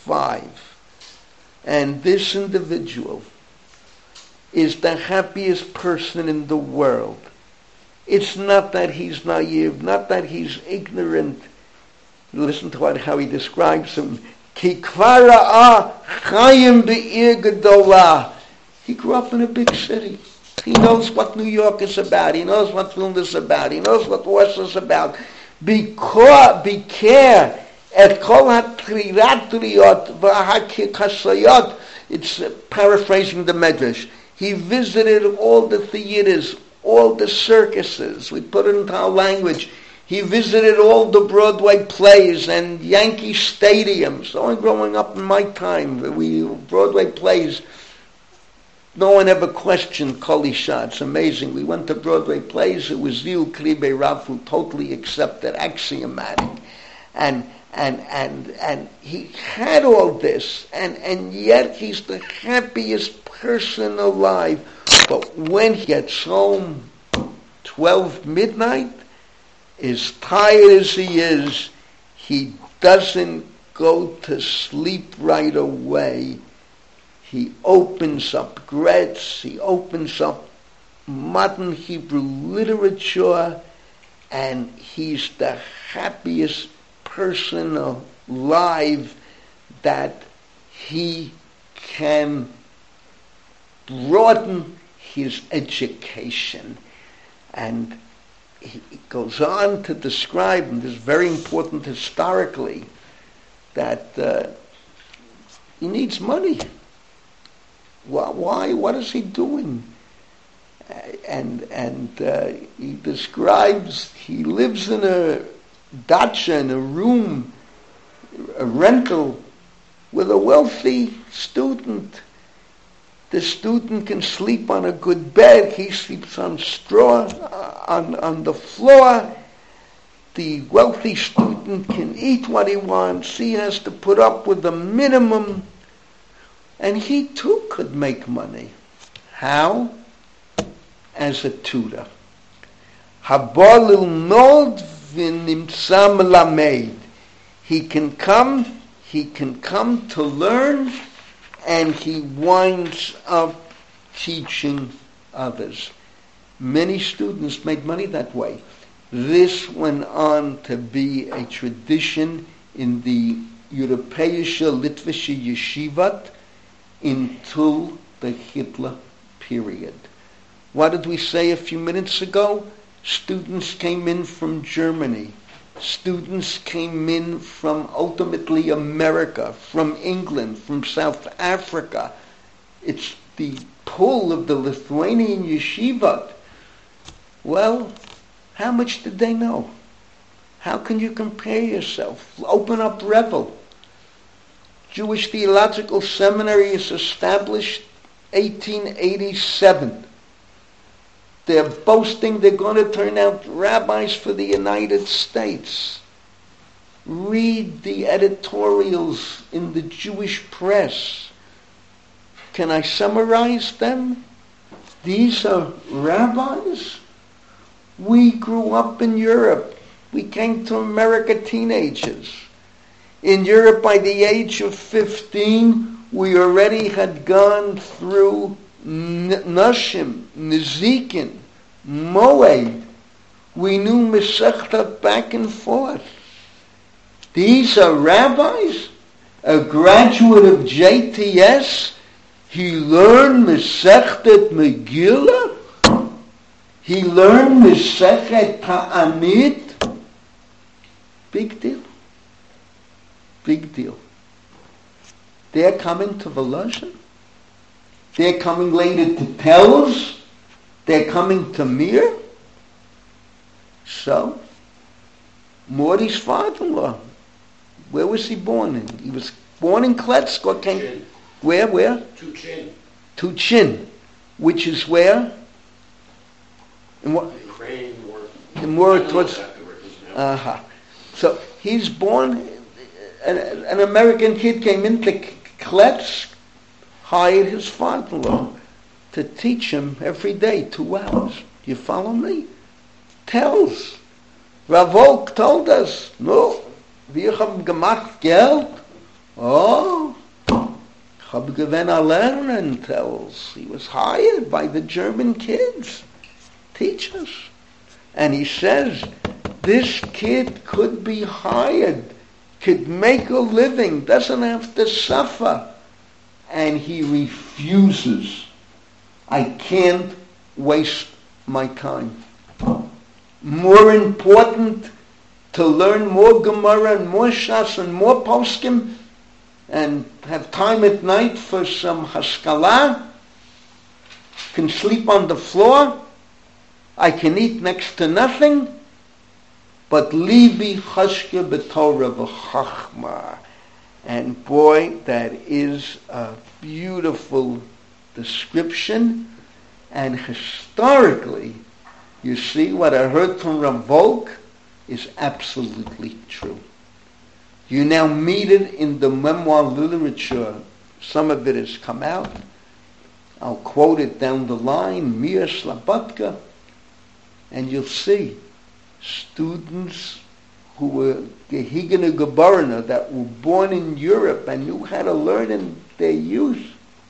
five. And this individual is the happiest person in the world. It's not that he's naive, not that he's ignorant. Listen to what, how he describes him. Ki kvar ra'a chayim be'ir gedolah. He grew up in a big city. He knows what New York is about. He knows what Vilna is about. He knows what Warsaw is about. Bikar et kol hatriratriyot v'hakasayot. It's uh, paraphrasing the Medrash. He visited all the theaters, all the circuses. We put it into our language. He visited all the Broadway plays and Yankee stadiums. Only growing up in my time, we Broadway plays. No one ever questioned Kol Isha. It's amazing. We went to Broadway plays. It was Zil Kribe Rafu, totally accepted, axiomatic, and and and and he had all this, and and yet he's the happiest person alive. But when he gets home, twelve midnight, as tired as he is, he doesn't go to sleep right away. He opens up Gretz, he opens up modern Hebrew literature, and he's the happiest person alive that he can broaden his education. And he goes on to describe, and this is very important historically, that uh, he needs money. Why? What is he doing? And and uh, he describes he lives in a dacha, in a room, a rental, with a wealthy student. The student can sleep on a good bed. He sleeps on straw uh, on on the floor. The wealthy student can eat what he wants. He has to put up with the minimum. And he too could make money. How? As a tutor. Habolil nod v'nimtza melamed. He can come, he can come to learn, and he winds up teaching others. Many students made money that way. This went on to be a tradition in the Europäische Litvische Yeshivat until the Hitler period. What did we say a few minutes ago? Students came in from Germany. Students came in from ultimately America, from England, from South Africa. It's the pull of the Lithuanian yeshiva. Well, how much did they know? How can you compare yourself? Open up Rebel. Jewish Theological Seminary is established eighteen eighty-seven. They're boasting they're going to turn out rabbis for the United States. Read the editorials in the Jewish press. Can I summarize them? These are rabbis. We grew up in Europe. We came to America teenagers. In Europe, by the age of fifteen, we already had gone through Nashim, Nezikin, Moed. We knew Masechta back and forth. These are rabbis. A graduate of J T S, he learned Masechta Megillah. He learned Masechet Ta'anit. Big deal. Big deal. They're coming to Volozhin. They're coming later to Pels. They're coming to Mir. So, Morty's father-in-law, where was he born in? He was born in Kletsk or came... Chin. Where, where? Tuchin. Tuchin, which is where? In what? Ukraine or... In more I don't know towards... exactly where it is now. Uh-huh. So, he's born... An, an American kid came into Kletsk, hired his father-in-law to teach him every day, two hours. You follow me? Tells. Rav Volk told us, no, wir haben gemacht Geld Oh, Hab Gewen a Lernen tells he was hired by the German kids, teachers. And he says, this kid could be hired, could make a living, doesn't have to suffer. And he refuses. I can't waste my time. More important to learn more Gemara and more Shas and more Poskim and have time at night for some Haskalah, can sleep on the floor, I can eat next to nothing, but Libi Chashke B'Torah V'Chachma. And boy, that is a beautiful description. And historically, you see what I heard from Rav Volk is absolutely true. You now meet it in the memoir literature. Some of it has come out. I'll quote it down the line, Mir Slabotka, and you'll see students who were Gehigene Geborene, that were born in Europe and knew how to learn in their youth.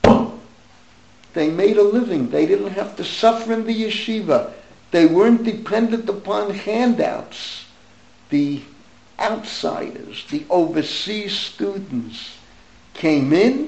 They made a living. They didn't have to suffer in the yeshiva. They weren't dependent upon handouts. The outsiders, the overseas students came in,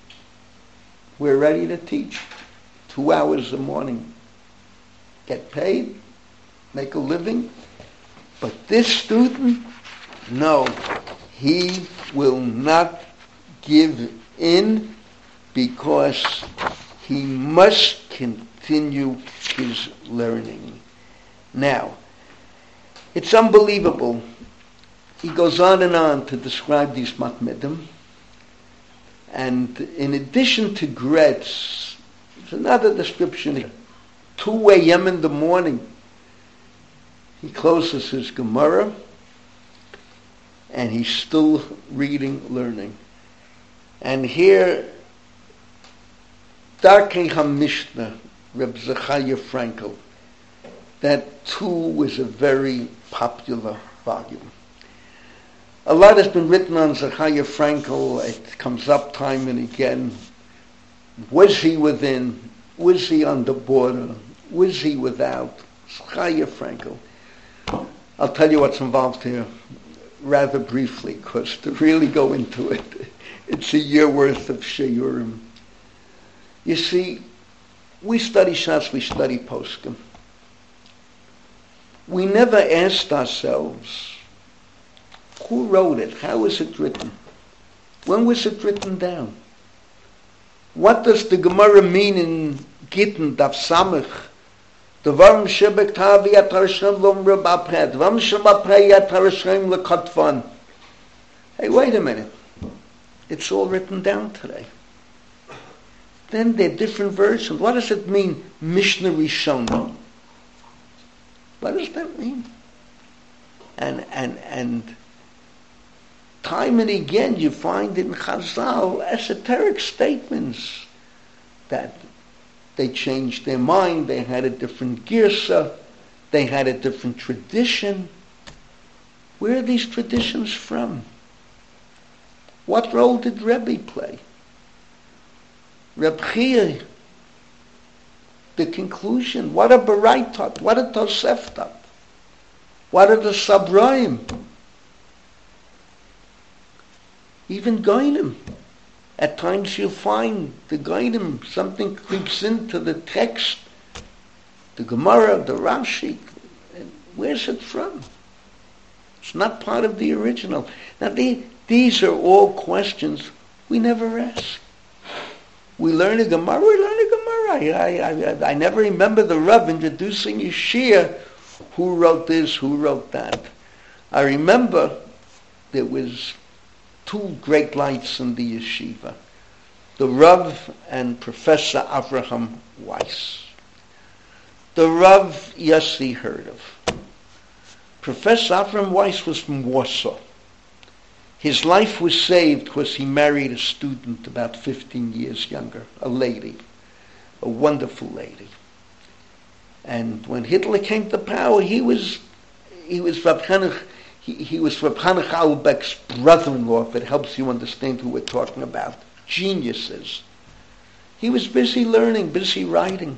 we're ready to teach. Two hours a morning. Get paid, make a living. But this student, no, he will not give in because he must continue his learning. Now, it's unbelievable. He goes on and on to describe these matmedim. And in addition to Gretz, there's another description here. two a.m. in the morning, he closes his Gemara, and he's still reading, learning. And here, Darkei HaMishnah, Reb Zechariah Frankel, that too was a very popular volume. A lot has been written on Zechariah Frankel. It comes up time and again. Was he within? Was he on the border? Was he without? Zechariah Frankel. I'll tell you what's involved here rather briefly, because to really go into it, it's a year worth of Sheyurim. You see, we study Shas, we study Poskim. We never asked ourselves, who wrote it? How was it written? When was it written down? What does the Gemara mean in Gittin, Daf Samech? Devarim shebektavi atarashim lomra b'apred. Devarim shebapre atarashim lekatvan. Hey, wait a minute. It's all written down today. Then there are different versions. What does it mean, Mishnah Rishon? What does that mean? And and and time and again you find in Chazal esoteric statements that they changed their mind, they had a different girsa, they had a different tradition. Where are these traditions from? What role did Rebbe play? Reb Chia, the conclusion. What a Baraitot, what a Tosefta, what are the Sabraim? Even Gainim. At times you find the Gainim, something creeps into the text, the Gemara, the Rashi. Where's it from? It's not part of the original. Now they, these are all questions we never ask. We learn a Gemara, we learn a Gemara. I, I, I never remember the Rav introducing a Shia, who wrote this, who wrote that. I remember there was two great lights in the yeshiva, the Rav and Professor Avraham Weiss. The Rav, yes, he heard of. Professor Avraham Weiss was from Warsaw. His life was saved because he married a student about fifteen years younger, a lady, a wonderful lady. And when Hitler came to power, he was, he was, he, he was Reb Hanoch Auerbach's brother-in-law, if it helps you understand who we're talking about. Geniuses. He was busy learning, busy writing.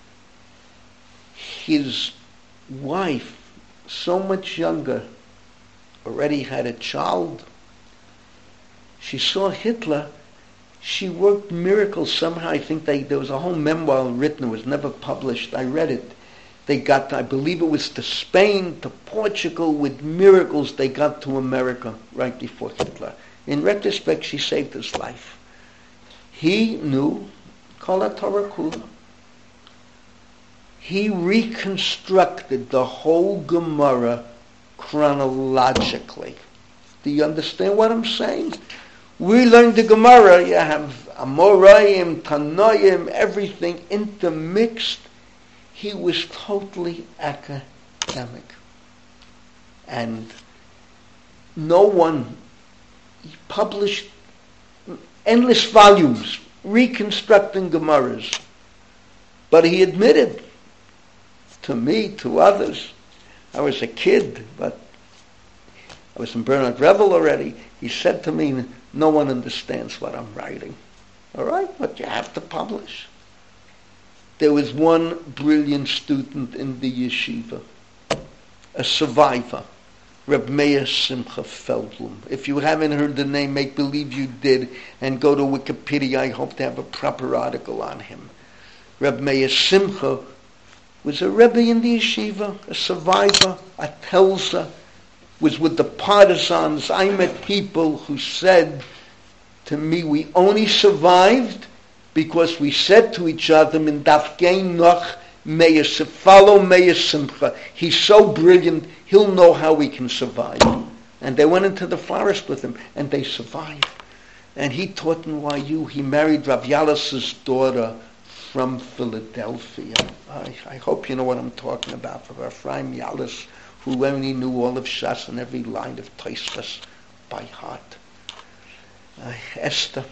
His wife, so much younger, already had a child. She saw Hitler. She worked miracles somehow. I think they, there was a whole memoir written. It was never published. I read it. They got, I believe it was to Spain, to Portugal, with miracles they got to America right before Hitler. In retrospect, she saved his life. He knew Kol HaTorah Kula. He reconstructed the whole Gemara chronologically. Do you understand what I'm saying? We learned the Gemara, you have Amoraim, Tanoim, everything intermixed. He was totally academic. And no one, he published endless volumes reconstructing Gemaras. But he admitted to me, to others, I was a kid, but I was in Bernard Revel already. He said to me, no one understands what I'm writing. All right, but you have to publish. There was one brilliant student in the yeshiva, a survivor, Reb Meir Simcha Feldblum. If you haven't heard the name, make believe you did, and go to Wikipedia. I hope to have a proper article on him. Reb Meir Simcha was a Rebbe in the yeshiva, a survivor, a Telza, was with the partisans. I met people who said to me, we only survived because we said to each other, in Dafgein Noch, Meir, follow Meir Simcha. He's so brilliant, he'll know how we can survive. And they went into the forest with him, and they survived. And he taught in Y U. He married Rav Yalas's daughter from Philadelphia. I, I hope you know what I'm talking about, for Ephraim Yalas, who only knew all of Shas and every line of Tosfos by heart. Uh, Esther,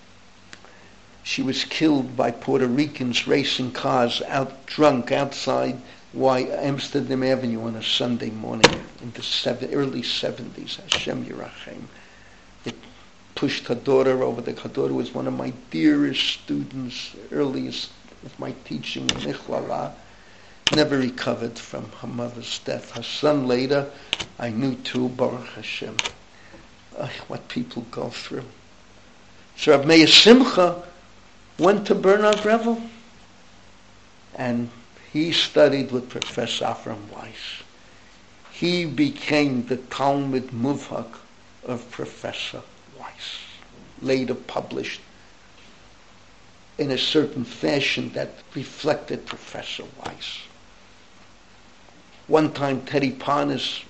she was killed by Puerto Ricans racing cars out drunk outside Y Amsterdam Avenue on a Sunday morning in the seven, early seventies. Hashem Yerachem. It pushed her daughter over. The her daughter was one of my dearest students, earliest of my teaching in Ichlala. Never recovered from her mother's death. Her son later, I knew too, Baruch Hashem. Uh, what people go through. So Reb Meir Simcha went to Bernard Revel, and he studied with Professor Avram Weiss. He became the Talmud Muvhak of Professor Weiss, later published in a certain fashion that reflected Professor Weiss. One time Teddy Parnas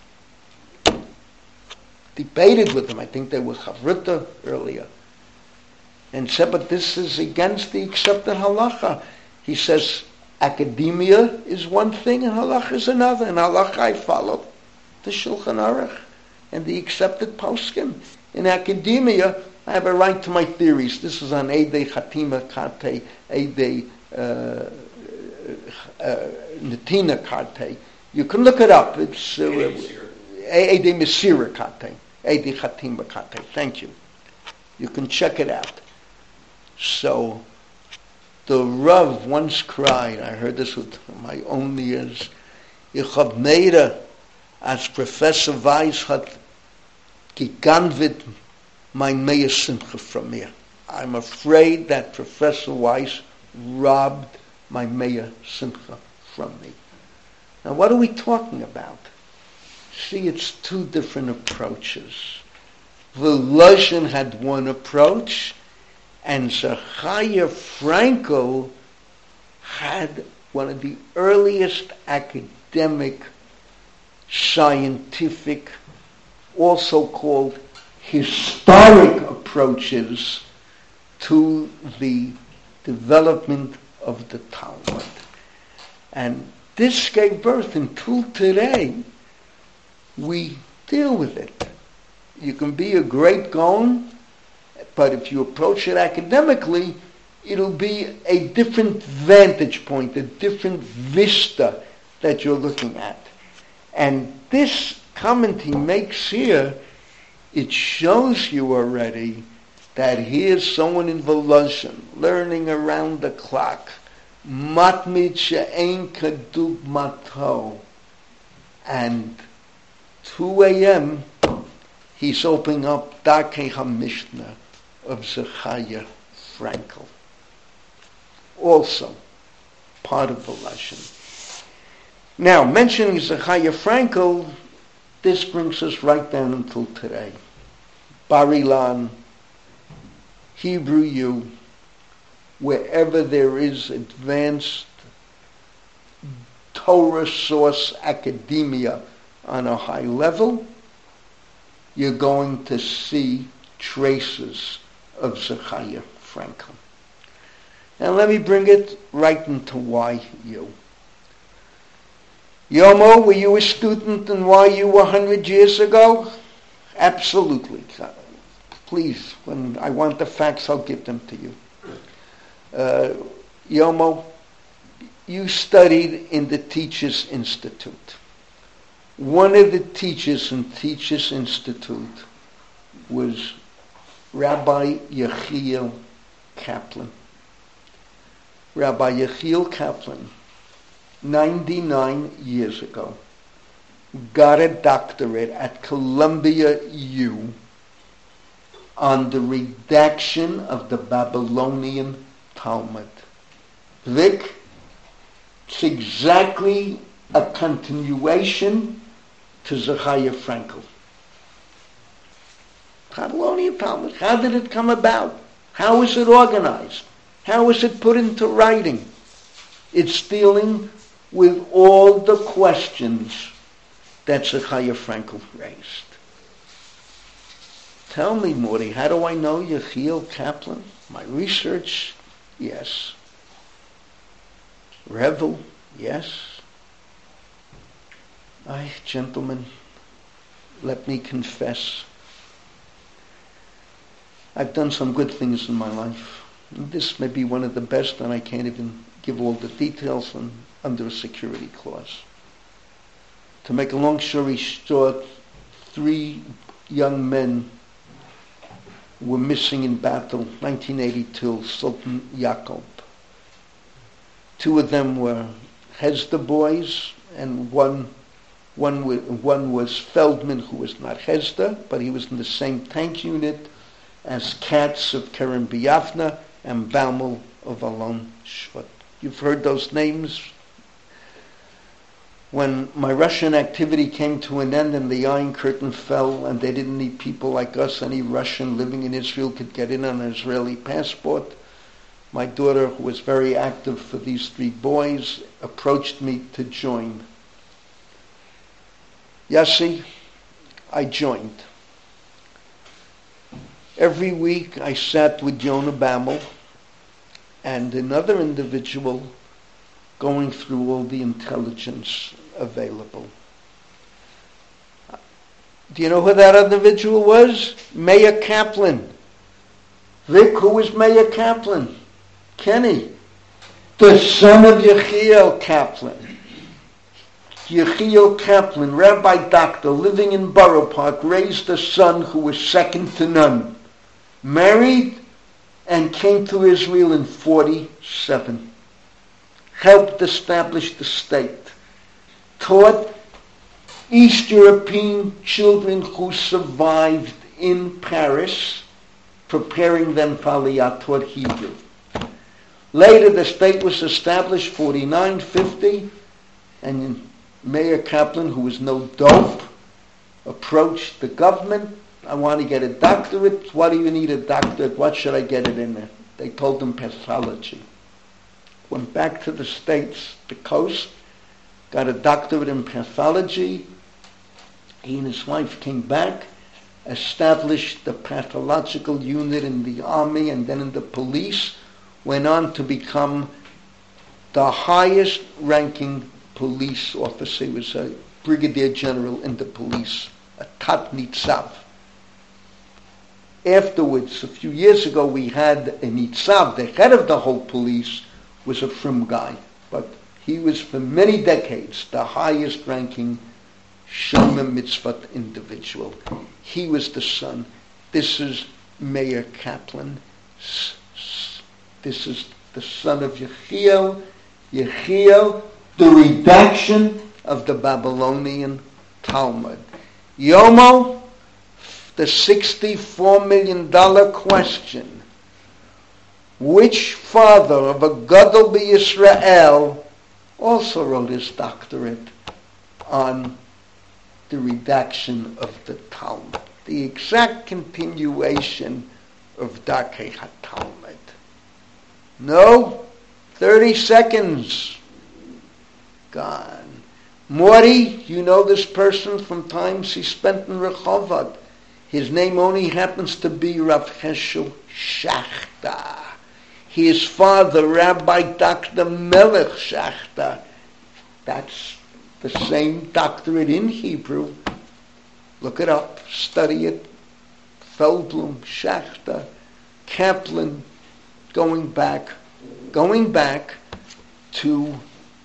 debated with him, I think they were Chavruta earlier, and said, but this is against the accepted halacha. He says, academia is one thing and halacha is another. And halacha I follow the Shulchan Aruch and the accepted poskim. In academia, I have a right to my theories. This is on Eidei Chatima Kate, Eidei uh, uh, Netina Kate. You can look it up. It's uh, Eidei Mesira Kate, Eidei Chatima Kate. Thank you. You can check it out. So, the Rav once cried, I heard this with my own ears, Ich hab meira, as Professor Weiss hat geganvet mein Meir Simcha from mir. I'm afraid that Professor Weiss robbed my Meir Simcha from me. Now what are we talking about? See, it's two different approaches. Volozhin had one approach, and Zachariah Frankel had one of the earliest academic, scientific, also called historic approaches to the development of the Talmud. And this gave birth, until today, we deal with it. You can be a great Gaon, but if you approach it academically, it'll be a different vantage point, a different vista that you're looking at. And this comment he makes here, it shows you already that here's someone in Volozhin learning around the clock. Matmid she'ein kadugmato. And two a.m. he's opening up Darkei HaMishnah of Zechariah Frankel. Also part of Volozhin. Now, mentioning Zechariah Frankel, this brings us right down until today. Bar Ilan, Hebrew U, wherever there is advanced Torah source academia on a high level, you're going to see traces of Zechariah Frankel. And let me bring it right into Y U. Yomo, were you a student in Y U a hundred years ago? Absolutely. Please, when I want the facts, I'll give them to you. Uh, Yomo, you studied in the Teachers Institute. One of the teachers in Teachers Institute was Rabbi Yechiel Kaplan. Rabbi Yechiel Kaplan, ninety-nine years ago, got a doctorate at Columbia U on the redaction of the Babylonian Talmud. Vic, it's exactly a continuation to Zechariah Frankel. Babylonian Talmud, how did it come about? How was it organized? How was it put into writing? It's dealing with all the questions that Zechariah Frankel raised. Tell me, Morty, how do I know Yechiel Kaplan? My research, yes. Revel, yes. I, gentlemen, let me confess, I've done some good things in my life. This may be one of the best, and I can't even give all the details on, under a security clause. To make a long story short, three young men were missing in battle, nineteen eighty-two, Sultan Yaakov. Two of them were Hesder boys, and one, one, one was Feldman, who was not Hesder, but he was in the same tank unit as Katz of Keren Biafna and Baumel of Alon Shvat. You've heard those names. When my Russian activity came to an end and the Iron Curtain fell and they didn't need people like us, any Russian living in Israel could get in on an Israeli passport, my daughter, who was very active for these three boys, approached me to join. Yossi, I joined. Every week I sat with Yonah Bammel and another individual going through all the intelligence available. Do you know who that individual was? Meir Kaplan. Vic, who was Meir Kaplan? Kenny, the son of Yechiel Kaplan. Yechiel Kaplan, rabbi doctor, living in Borough Park, raised a son who was second to none. Married and came to Israel in forty-seven. Helped establish the state. Taught East European children who survived in Paris, preparing them for Aliyah, taught Hebrew. Later the state was established, forty-nine, fifty, and Meir Kaplan, who was no dope, approached the government. I want to get a doctorate. What do you need a doctorate? What should I get it in there? They told him pathology. Went back to the States, the coast, got a doctorate in pathology. He and his wife came back, established the pathological unit in the army and then in the police, went on to become the highest ranking police officer. He was a brigadier general in the police, a Tat Nitzav. Afterwards, a few years ago, we had a Nitzav, the head of the whole police, was a frum guy. But he was for many decades the highest ranking Shema Mitzvot individual. He was the son. This is Meir Kaplan. This is the son of Yechiel. Yechiel, the redaction of the Babylonian Talmud. Yomo, the sixty-four million dollars question. Which father of a Gadol b'Yisrael also wrote his doctorate on the redaction of the Talmud, the exact continuation of Darkei HaTalmud? No, thirty seconds. Gone. Morty, you know this person from times he spent in Rehovot. His name only happens to be Rav Heschel Schachter. His father, Rabbi Doctor Melech Schachter. That's the same doctorate in Hebrew. Look it up, study it. Feldblum, Schachter, Kaplan, going back, going back to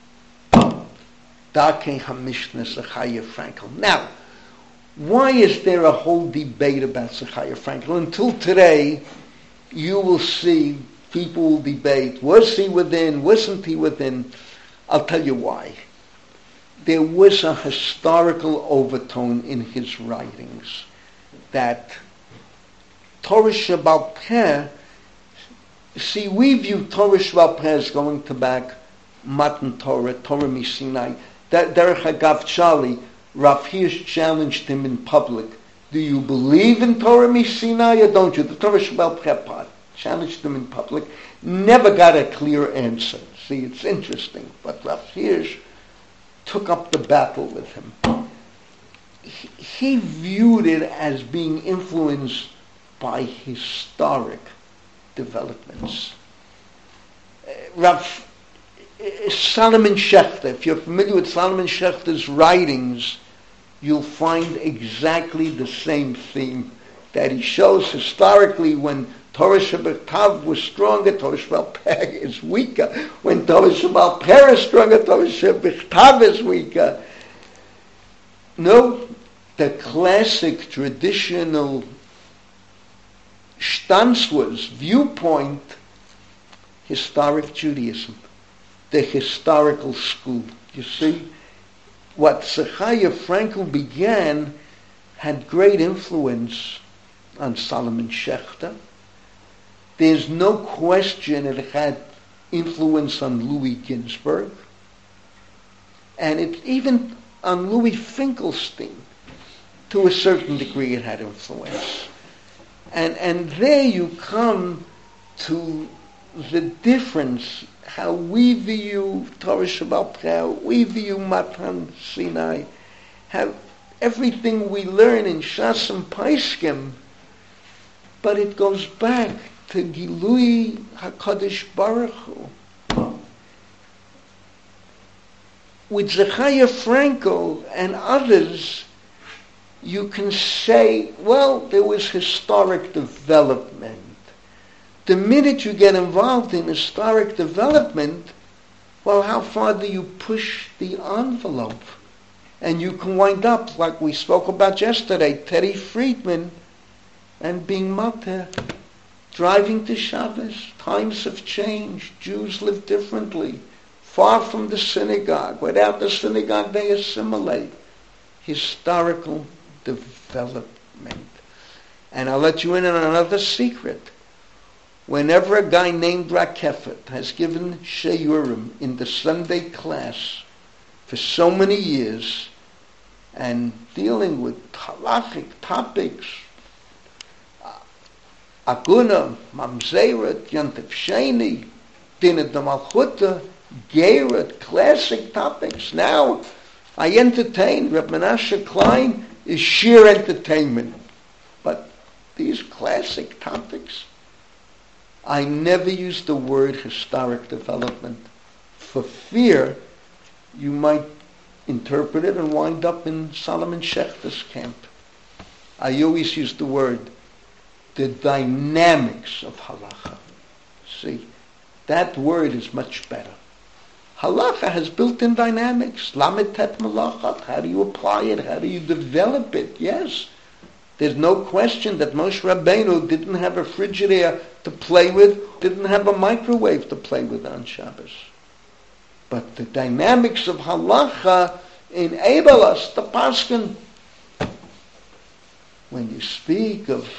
Darkei HaMishnah Zechariah Frankel. Now, why is there a whole debate about Zechariah Frankel? Until today, you will see people will debate, was he within, wasn't he within? I'll tell you why. There was a historical overtone in his writings that Torah Sheba'al Peh, see, we view Torah Sheba'al Peh as going to back Matan Torah, Torah Misinai. Derech Hagav Charlie, Rav Hirsch challenged him in public. Do you believe in Torah Misinai or don't you? The Torah Sheba'al Peh part. Challenged him in public. Never got a clear answer. See, it's interesting. But Rav Hirsch took up the battle with him. He, he viewed it as being influenced by historic developments. Uh, Rav uh, Solomon Schechter, if you're familiar with Solomon Schechter's writings, you'll find exactly the same theme that he shows historically. When Torah Shebechtav was stronger, Torah Sheba'al Peh is weaker. When Torah Sheba'al Peh is stronger, Torah Shebechtav is weaker. No, the classic traditional Stanzler's viewpoint, historic Judaism, the historical school. You see, what Zechariah Frankel began had great influence on Solomon Schechter. There's no question it had influence on Louis Ginsburg, and it even on Louis Finkelstein. To a certain degree it had influence. And and there you come to the difference, how we view Torah Sheba'al Peh, we view Matan Sinai, how everything we learn in Shas and Paiskim, but it goes back to Gilui HaKadosh Baruch Hu. With Zechariah Frankel and others, you can say, well, there was historic development. The minute you get involved in historic development, well, how far do you push the envelope? And you can wind up, like we spoke about yesterday, Teddy Friedman and being mater, driving to Shabbos. Times have changed. Jews live differently. Far from the synagogue. Without the synagogue, they assimilate. Historical development. And I'll let you in on another secret. Whenever a guy named Rakefet has given Sheyurim in the Sunday class for so many years and dealing with halachic topics, Aguna, Mamzeret, Yontif Sheni, Dinah D'Malchuta, Geret, classic topics. Now, I entertain. Reb Menashe Klein is sheer entertainment. But these classic topics, I never use the word historic development for fear you might interpret it and wind up in Solomon Schechter's camp. I always use the word the dynamics of halacha. See, that word is much better. Halacha has built-in dynamics. Lamed tet malachat. How do you apply it? How do you develop it? Yes. There's no question that Moshe Rabbeinu didn't have a frigidaire to play with, didn't have a microwave to play with on Shabbos. But the dynamics of halacha enable us to paskin. When you speak of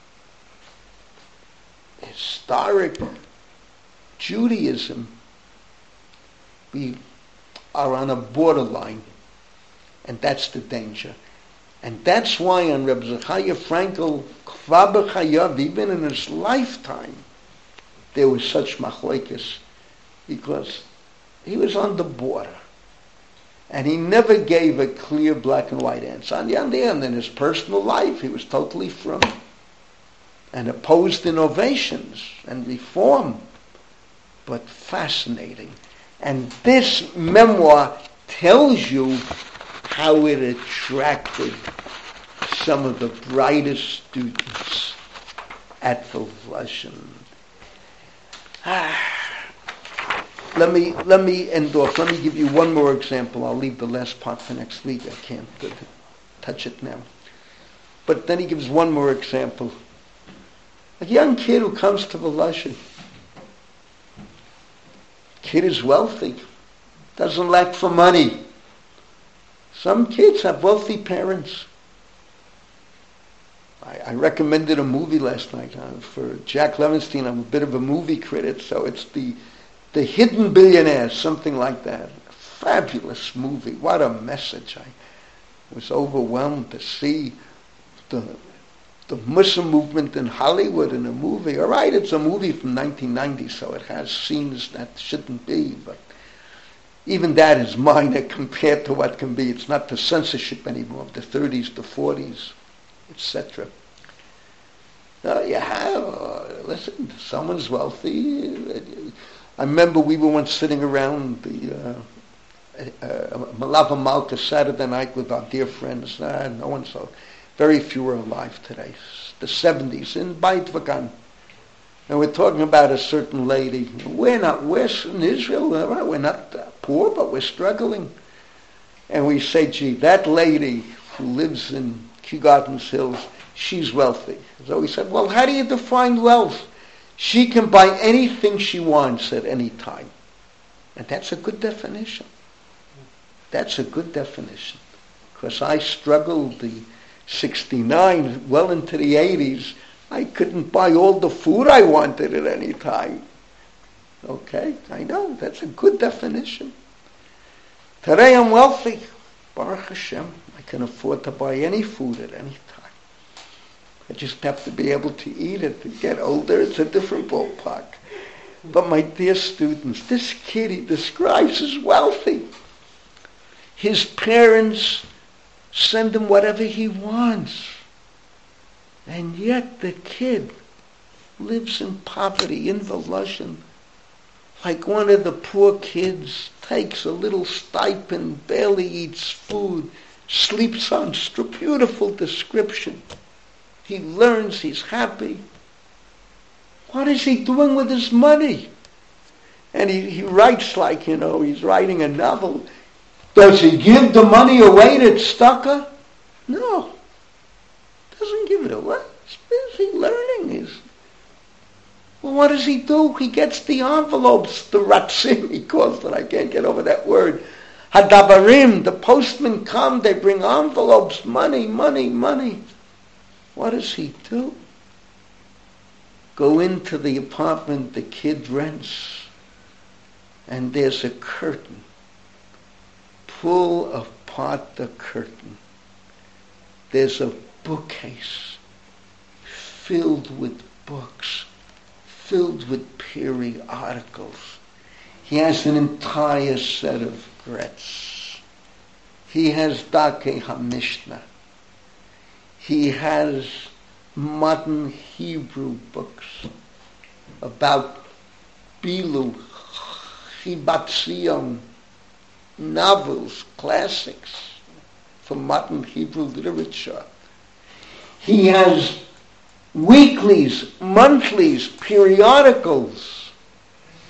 historic Judaism, we are on a borderline, and that's the danger. And that's why on Reb Zechariah Frankel, Kva b'chayav, even in his lifetime, there was such machlokes, because he was on the border. And he never gave a clear black and white answer. On the other hand, in his personal life, he was totally from and opposed innovations and reform. But fascinating. And this memoir tells you how it attracted some of the brightest students at Volozhin. Ah. Let me let me end off. Let me give you one more example. I'll leave the last part for next week. I can't uh, touch it now. But then he gives one more example. A young kid who comes to Volozhin. Kid is wealthy, doesn't lack for money. Some kids have wealthy parents. I, I recommended a movie last night uh, for Jack Levenstein. I'm a bit of a movie critic, so it's the The Hidden Billionaires, something like that. Fabulous movie. What a message. I was overwhelmed to see the the Muslim movement in Hollywood in a movie. All right, it's a movie from nineteen ninety, so it has scenes that shouldn't be, but even that is minor compared to what can be. It's not the censorship anymore of the thirties, the forties, et cetera. Uh, you have, uh, listen, someone's wealthy. I remember we were once sitting around the uh, uh, Malava Malka Saturday night with our dear friends. Uh, no one so, very few are alive today. The seventies in Beit Vagan. And we're talking about a certain lady. We're not, we're in Israel, we're not poor, but we're struggling. And we say, gee, that lady who lives in Kew Gardens Hills, she's wealthy. So we said, well, how do you define wealth? She can buy anything she wants at any time. And that's a good definition. That's a good definition. Because I struggled the sixty-nine, well into the eighties. I couldn't buy all the food I wanted at any time. Okay, I know, that's a good definition. Today I'm wealthy. Baruch Hashem, I can afford to buy any food at any time. I just have to be able to eat it. To get older, it's a different ballpark. But my dear students, this kid he describes as wealthy. His parents send him whatever he wants. And yet the kid lives in poverty, in Volozhin, like one of the poor kids, takes a little stipend, barely eats food, sleeps on st- beautiful description. He learns, he's happy. What is he doing with his money? And he, he writes like, you know, he's writing a novel. Does he give the money away to tzedakah? No. Doesn't give it away. He's busy learning. He's, well, what does he do? He gets the envelopes, the ratzim, he calls it. I can't get over that word. Hadabarim, the postmen come, they bring envelopes, money, money, money. What does he do? Go into the apartment the kid rents, and there's a curtain. Pull apart the curtain. There's a bookcase filled with books, filled with periodicals. He has an entire set of Gretz. He has Darkei HaMishnah. He has modern Hebrew books about Bilu, Chibat Zion, novels, classics from modern Hebrew literature. He has weeklies, monthlies, periodicals.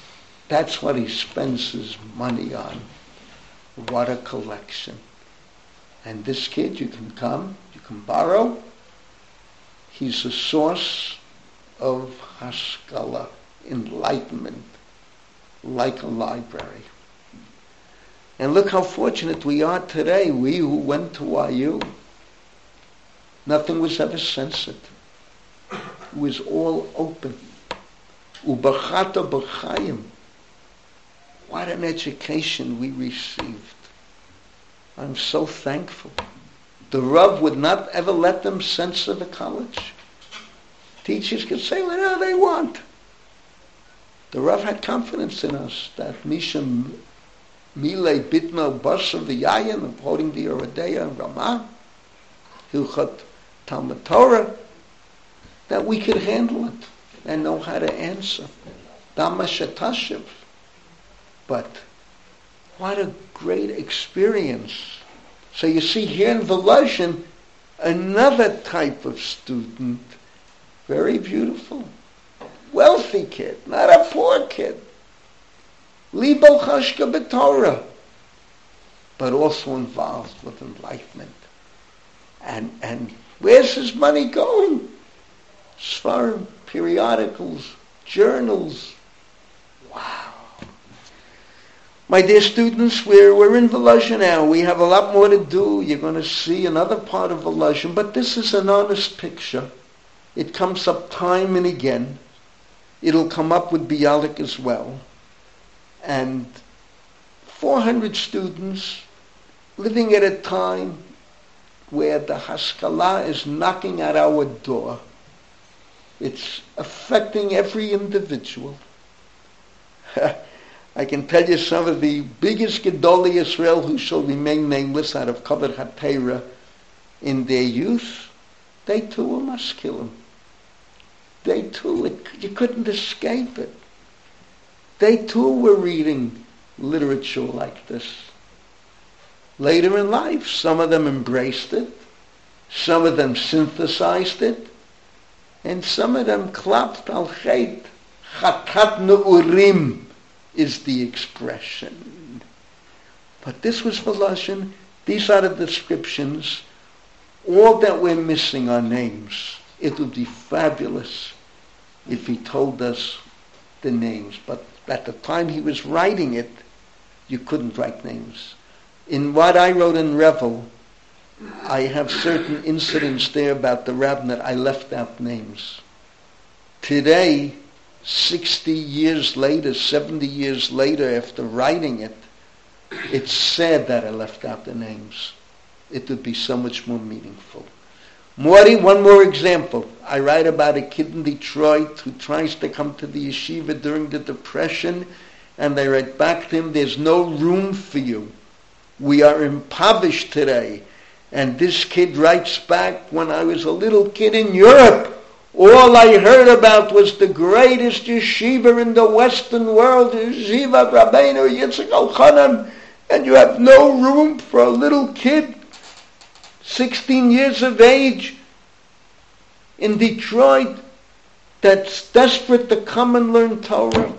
That's what he spends his money on. What a collection. And this kid, you can come, you can borrow. He's a source of haskalah, enlightenment, like a library. And look how fortunate we are today, we who went to Y U. Nothing was ever censored. It was all open. Ubachata b'chayim. What an education we received. I'm so thankful. The Rav would not ever let them censor the college. Teachers could say whatever they want. The Rav had confidence in us that Misha Mile Bitna Basar V'Yayin, quoting the Yoredeya and Ramah, Hilchot Talmud Torah, that we could handle it and know how to answer. Dama Shetashiv. But what a great experience. So you see here in Volozhin, another type of student, very beautiful, wealthy kid, not a poor kid. Libo Chashka B'Torah, but also involved with enlightenment. And and where's his money going? Svarim, periodicals, journals. Wow. My dear students, we're, we're in Volozhin now. We have a lot more to do. You're going to see another part of Volozhin, but this is an honest picture. It comes up time and again. It'll come up with Bialik as well. And four hundred students living at a time where the Haskalah is knocking at our door. It's affecting every individual. I can tell you some of the biggest Gedolei Yisrael who shall remain nameless out of Kavod HaTorah in their youth, they too were maskilim. They too, it, you couldn't escape it. They too were reading literature like this. Later in life, some of them embraced it, some of them synthesized it, and some of them klapped al chet. Chatat ne'urim is the expression. But this was Volozhin. These are the descriptions. All that we're missing are names. It would be fabulous if he told us the names. But at the time he was writing it, you couldn't write names. In what I wrote in Revel, I have certain incidents there about the rabbinate. I left out names. Today, sixty years later, seventy years later, after writing it, it's sad that I left out the names. It would be so much more meaningful. Maury, one more example. I write about a kid in Detroit who tries to come to the yeshiva during the Depression, and they write back to him, there's no room for you. We are impoverished today. And this kid writes back, when I was a little kid in Europe, all I heard about was the greatest yeshiva in the Western world, Yeshiva Rabbeinu Yitzchak Elchanan, and you have no room for a little kid, sixteen years of age, in Detroit, that's desperate to come and learn Torah.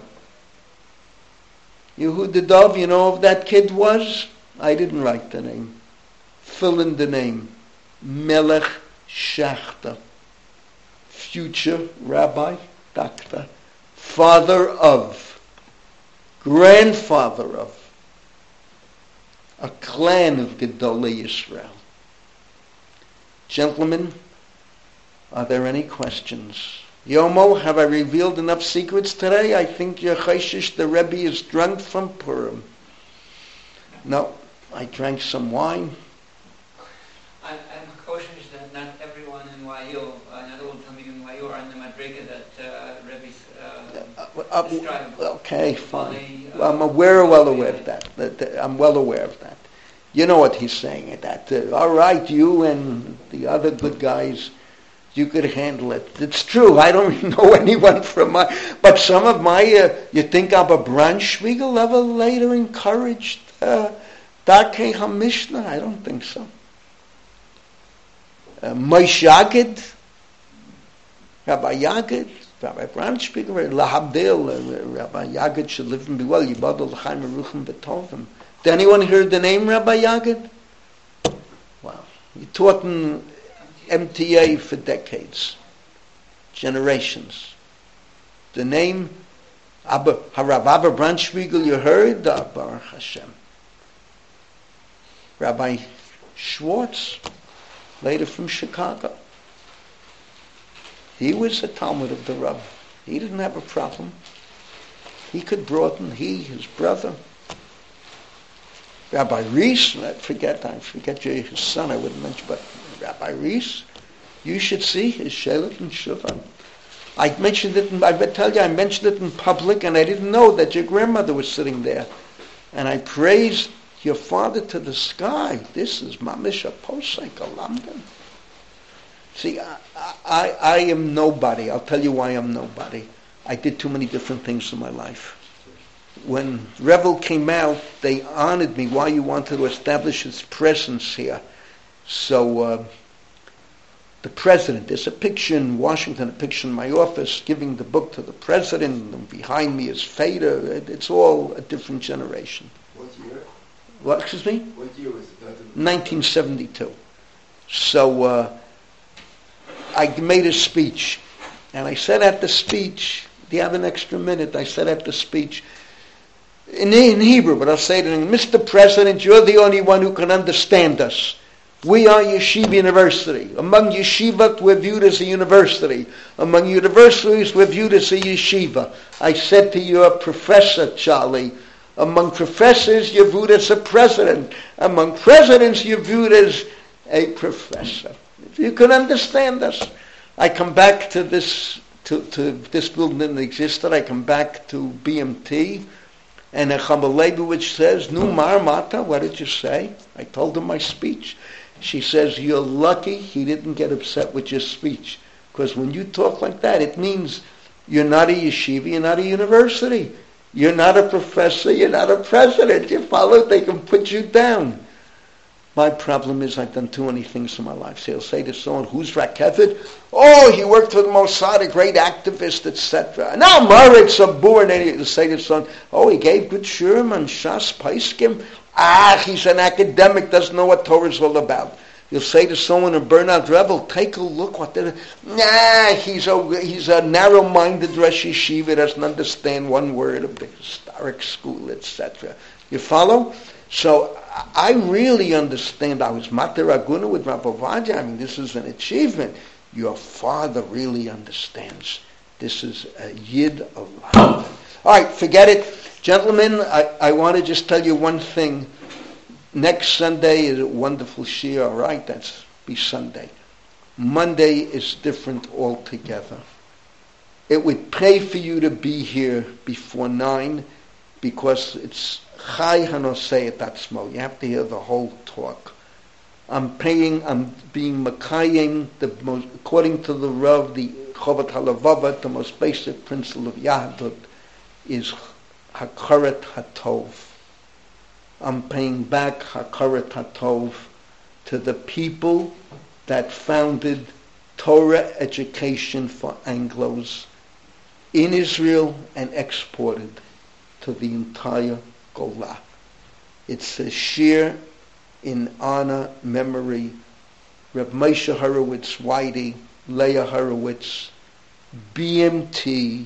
Yehuda Dov, you know who that kid was? I didn't write the name. Fill in the name. Melech Shachter. Future rabbi, doctor, father of, grandfather of, a clan of Gedolei Yisrael. Gentlemen, are there any questions? Yomo, have I revealed enough secrets today? I think your Chayshish, the Rebbe, is drunk from Purim. No, I drank some wine. I, I'm cautious that not everyone in Y U, uh, not all Talmidim in Y U are in the Madrega that uh, Rebbe's uh, uh, uh, described. Okay, fine. Only, uh, well, I'm aware, well aware of that. that, that I'm well aware of that. You know what he's saying at that. Uh, all right, you and the other good guys, you could handle it. It's true. I don't know anyone from my... But some of my... Uh, you think Abba Braunschweigel ever later encouraged uh, Darkei HaMishnah? I don't think so. Uh, Moshe Yagid, Rabbi Yagid, Rabbi Braunschweigel, Lahabdil, Rabbi Yagid should live and be well. Yibadol l'chaim aruchim v'tovim. Did anyone hear the name Rabbi Yagid? Wow. He taught in M T A for decades, generations. The name, Abba, Harav Abba Branchspiegel, you heard? Uh, Baruch Hashem. Rabbi Schwartz, later from Chicago. He was a Talmud of the Rav. He didn't have a problem. He could broaden, he, his brother. Rabbi Reese, I forget, I forget his son, I wouldn't mention, but Rabbi Reese, you should see his Shelet and Shuvah. I mentioned it, in, I better tell you, I mentioned it in public, and I didn't know that your grandmother was sitting there. And I praised your father to the sky. This is Mamish a Posek, a Lamdan. See, I, I, I am nobody. I'll tell you why I'm nobody. I did too many different things in my life. When Revel came out, they honored me why you wanted to establish its presence here. So, uh, the president, there's a picture in Washington, a picture in my office, giving the book to the president, and behind me is Feder. It, it's all a different generation. What year? What, excuse me? What year was it? nineteen seventy-two. So, uh, I made a speech, and I said at the speech, do you have an extra minute? I said at the speech, in, in Hebrew, but I'll say it in, Mister President, you're the only one who can understand us. We are Yeshiva University. Among yeshivot, we're viewed as a university. Among universities, we're viewed as a yeshiva. I said to your professor, Charlie, among professors, you're viewed as a president. Among presidents, you're viewed as a professor. If you can understand us. I come back to this, to, to this building that existed. I come back to B M T, and a Chama Leibowitz says, Nu Mar Mata, what did you say? I told him my speech. She says, you're lucky he didn't get upset with your speech. Because when you talk like that, it means you're not a yeshiva, you're not a university. You're not a professor, you're not a president. You follow, they can put you down. My problem is I've done too many things in my life. So he'll say to someone, who's Rakevet? Oh, he worked for the Mossad, a great activist, et cetera. Now Moritz Abur, and he'll say to someone, oh, he gave good shurim and Shas Paiskim. Ah, he's an academic, doesn't know what Torah is all about. You'll say to someone in Burnout Rebel, take a look what they're... Nah, he's a, he's a narrow-minded Rosh Yeshiva, doesn't understand one word of the historic school, et cetera. You follow? So I really understand. I was Mater Aguna with Rav Ovadia. I mean, this is an achievement. Your father really understands. This is a Yid of London. All right, forget it. Gentlemen, I, I want to just tell you one thing. Next Sunday is a wonderful shir, all right? That's be Sunday. Monday is different altogether. It would pay for you to be here before nine because it's Chai Hanosei Tatzmo. You have to hear the whole talk. I'm paying, I'm being Makayim, the most, according to the Rav, the Chovat HaLevavot, the most basic principle of Yahadut is Hakarat Hatov. I'm paying back Hakarat Hatov to the people that founded Torah education for Anglos in Israel and exported to the entire Golah. It's a shir in honor, memory, Reb Moshe Horowitz, Whitey, Leah Horowitz, B M T,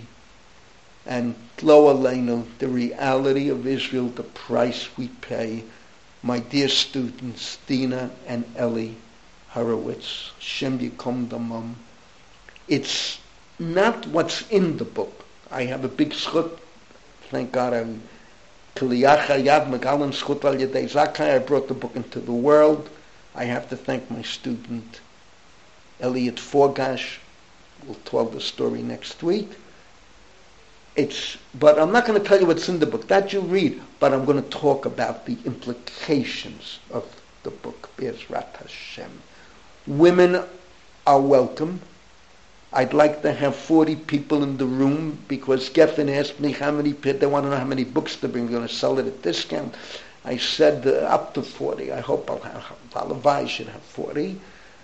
and Lo Aleinu, the reality of Israel, the price we pay. My dear students, Dina and Ellie Horowitz, Shem Yikom Damam. It's not what's in the book. I have a big schut, thank God. I'm Kiliyacha Yad Megalim Schut Al Yedei Zakai. I brought the book into the world. I have to thank my student, Elliot Forgash. We'll tell the story next week. It's, but I'm not going to tell you what's in the book. That you'll read. But I'm going to talk about the implications of the book, Be'ezrat Hashem. Women are welcome. I'd like to have forty people in the room because Geffen asked me how many, they want to know how many books to bring. We're going to sell it at discount. I said uh, up to forty. I hope I'll have, Valavai should have forty.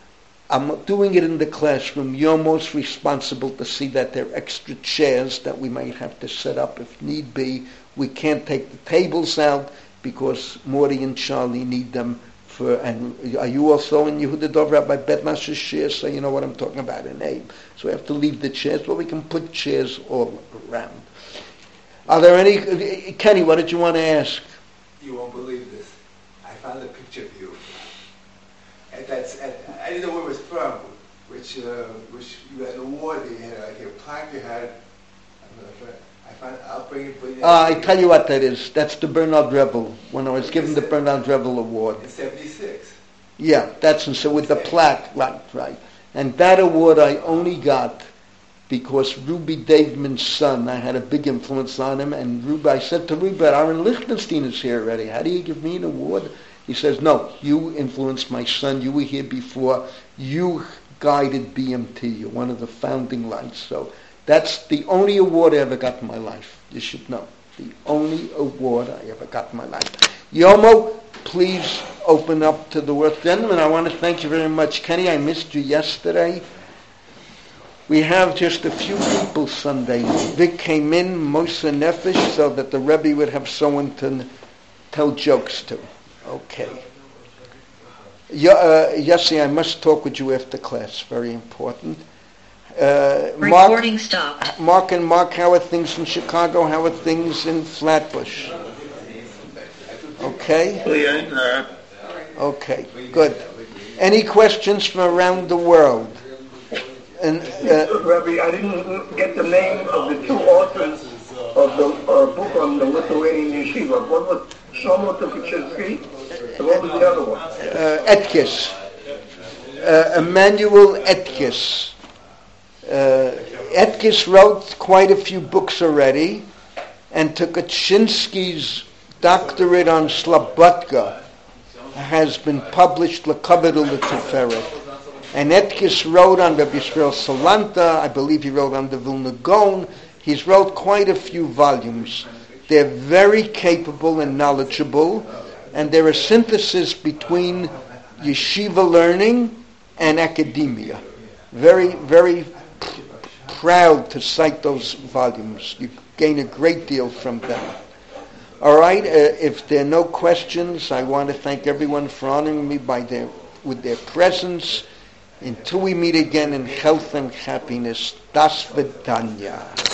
I'm doing it in the classroom. You're most responsible to see that there are extra chairs that we might have to set up if need be. We can't take the tables out because Morty and Charlie need them for, and are you also in Yehuda Dov Rabbi Bednash's share? So you know what I'm talking about in Abe. So we have to leave the chairs, but we can put chairs all around. Are there any, Kenny, what did you want to ask? You won't believe this. I found a picture of you. And that's, and I didn't know where it was from, which, uh, which you had an award, you had like a plaque you had. I found, I'll bring it, bring it. Uh, I tell you what that is. That's the Bernard Revel, when I was given the Bernard Revel Award. In seventy-six. Yeah, that's, and so with the plaque, right, right. And that award I only got because Ruby Daveman's son, I had a big influence on him, and Ruby, I said to Ruby, Aaron Lichtenstein is here already. How do you give me an award? He says, no, you influenced my son. You were here before. You guided B M T. You're one of the founding lights. So that's the only award I ever got in my life. You should know. The only award I ever got in my life. Yomo, please open up to the word. Gentlemen, I want to thank you very much. Kenny, I missed you yesterday. We have just a few people Sunday. Vic came in, Mosa Nefesh, so that the Rebbe would have someone to tell jokes to. Okay. Yeah, uh, Yossi, I must talk with you after class. Very important. Uh, Mark, Recording stopped. Mark and Mark, how are things in Chicago? How are things in Flatbush? Okay? Okay, good. Any questions from around the world? And, uh, Rabbi, I didn't get the name of the two authors of the uh, book on the Lithuanian yeshiva. One was Shlomo Tukhachevsky, and what was the other one? Uh, Etkis. Uh, Emmanuel Etkis. Uh, Etkis wrote quite a few books already, and Tukhachevsky's doctorate on Slobodka has been published, L'Kavod U'Leteferet. And Etkis wrote on Rabbi Yisrael Salanta, I believe he wrote on the Vilna Gaon. He's wrote quite a few volumes. They're very capable and knowledgeable, and they're a synthesis between yeshiva learning and academia. Very, very p- proud to cite those volumes. You gain a great deal from them. All right, uh, if there are no questions, I want to thank everyone for honoring me by their with their presence. Until we meet again in health and happiness, Das Vidanya.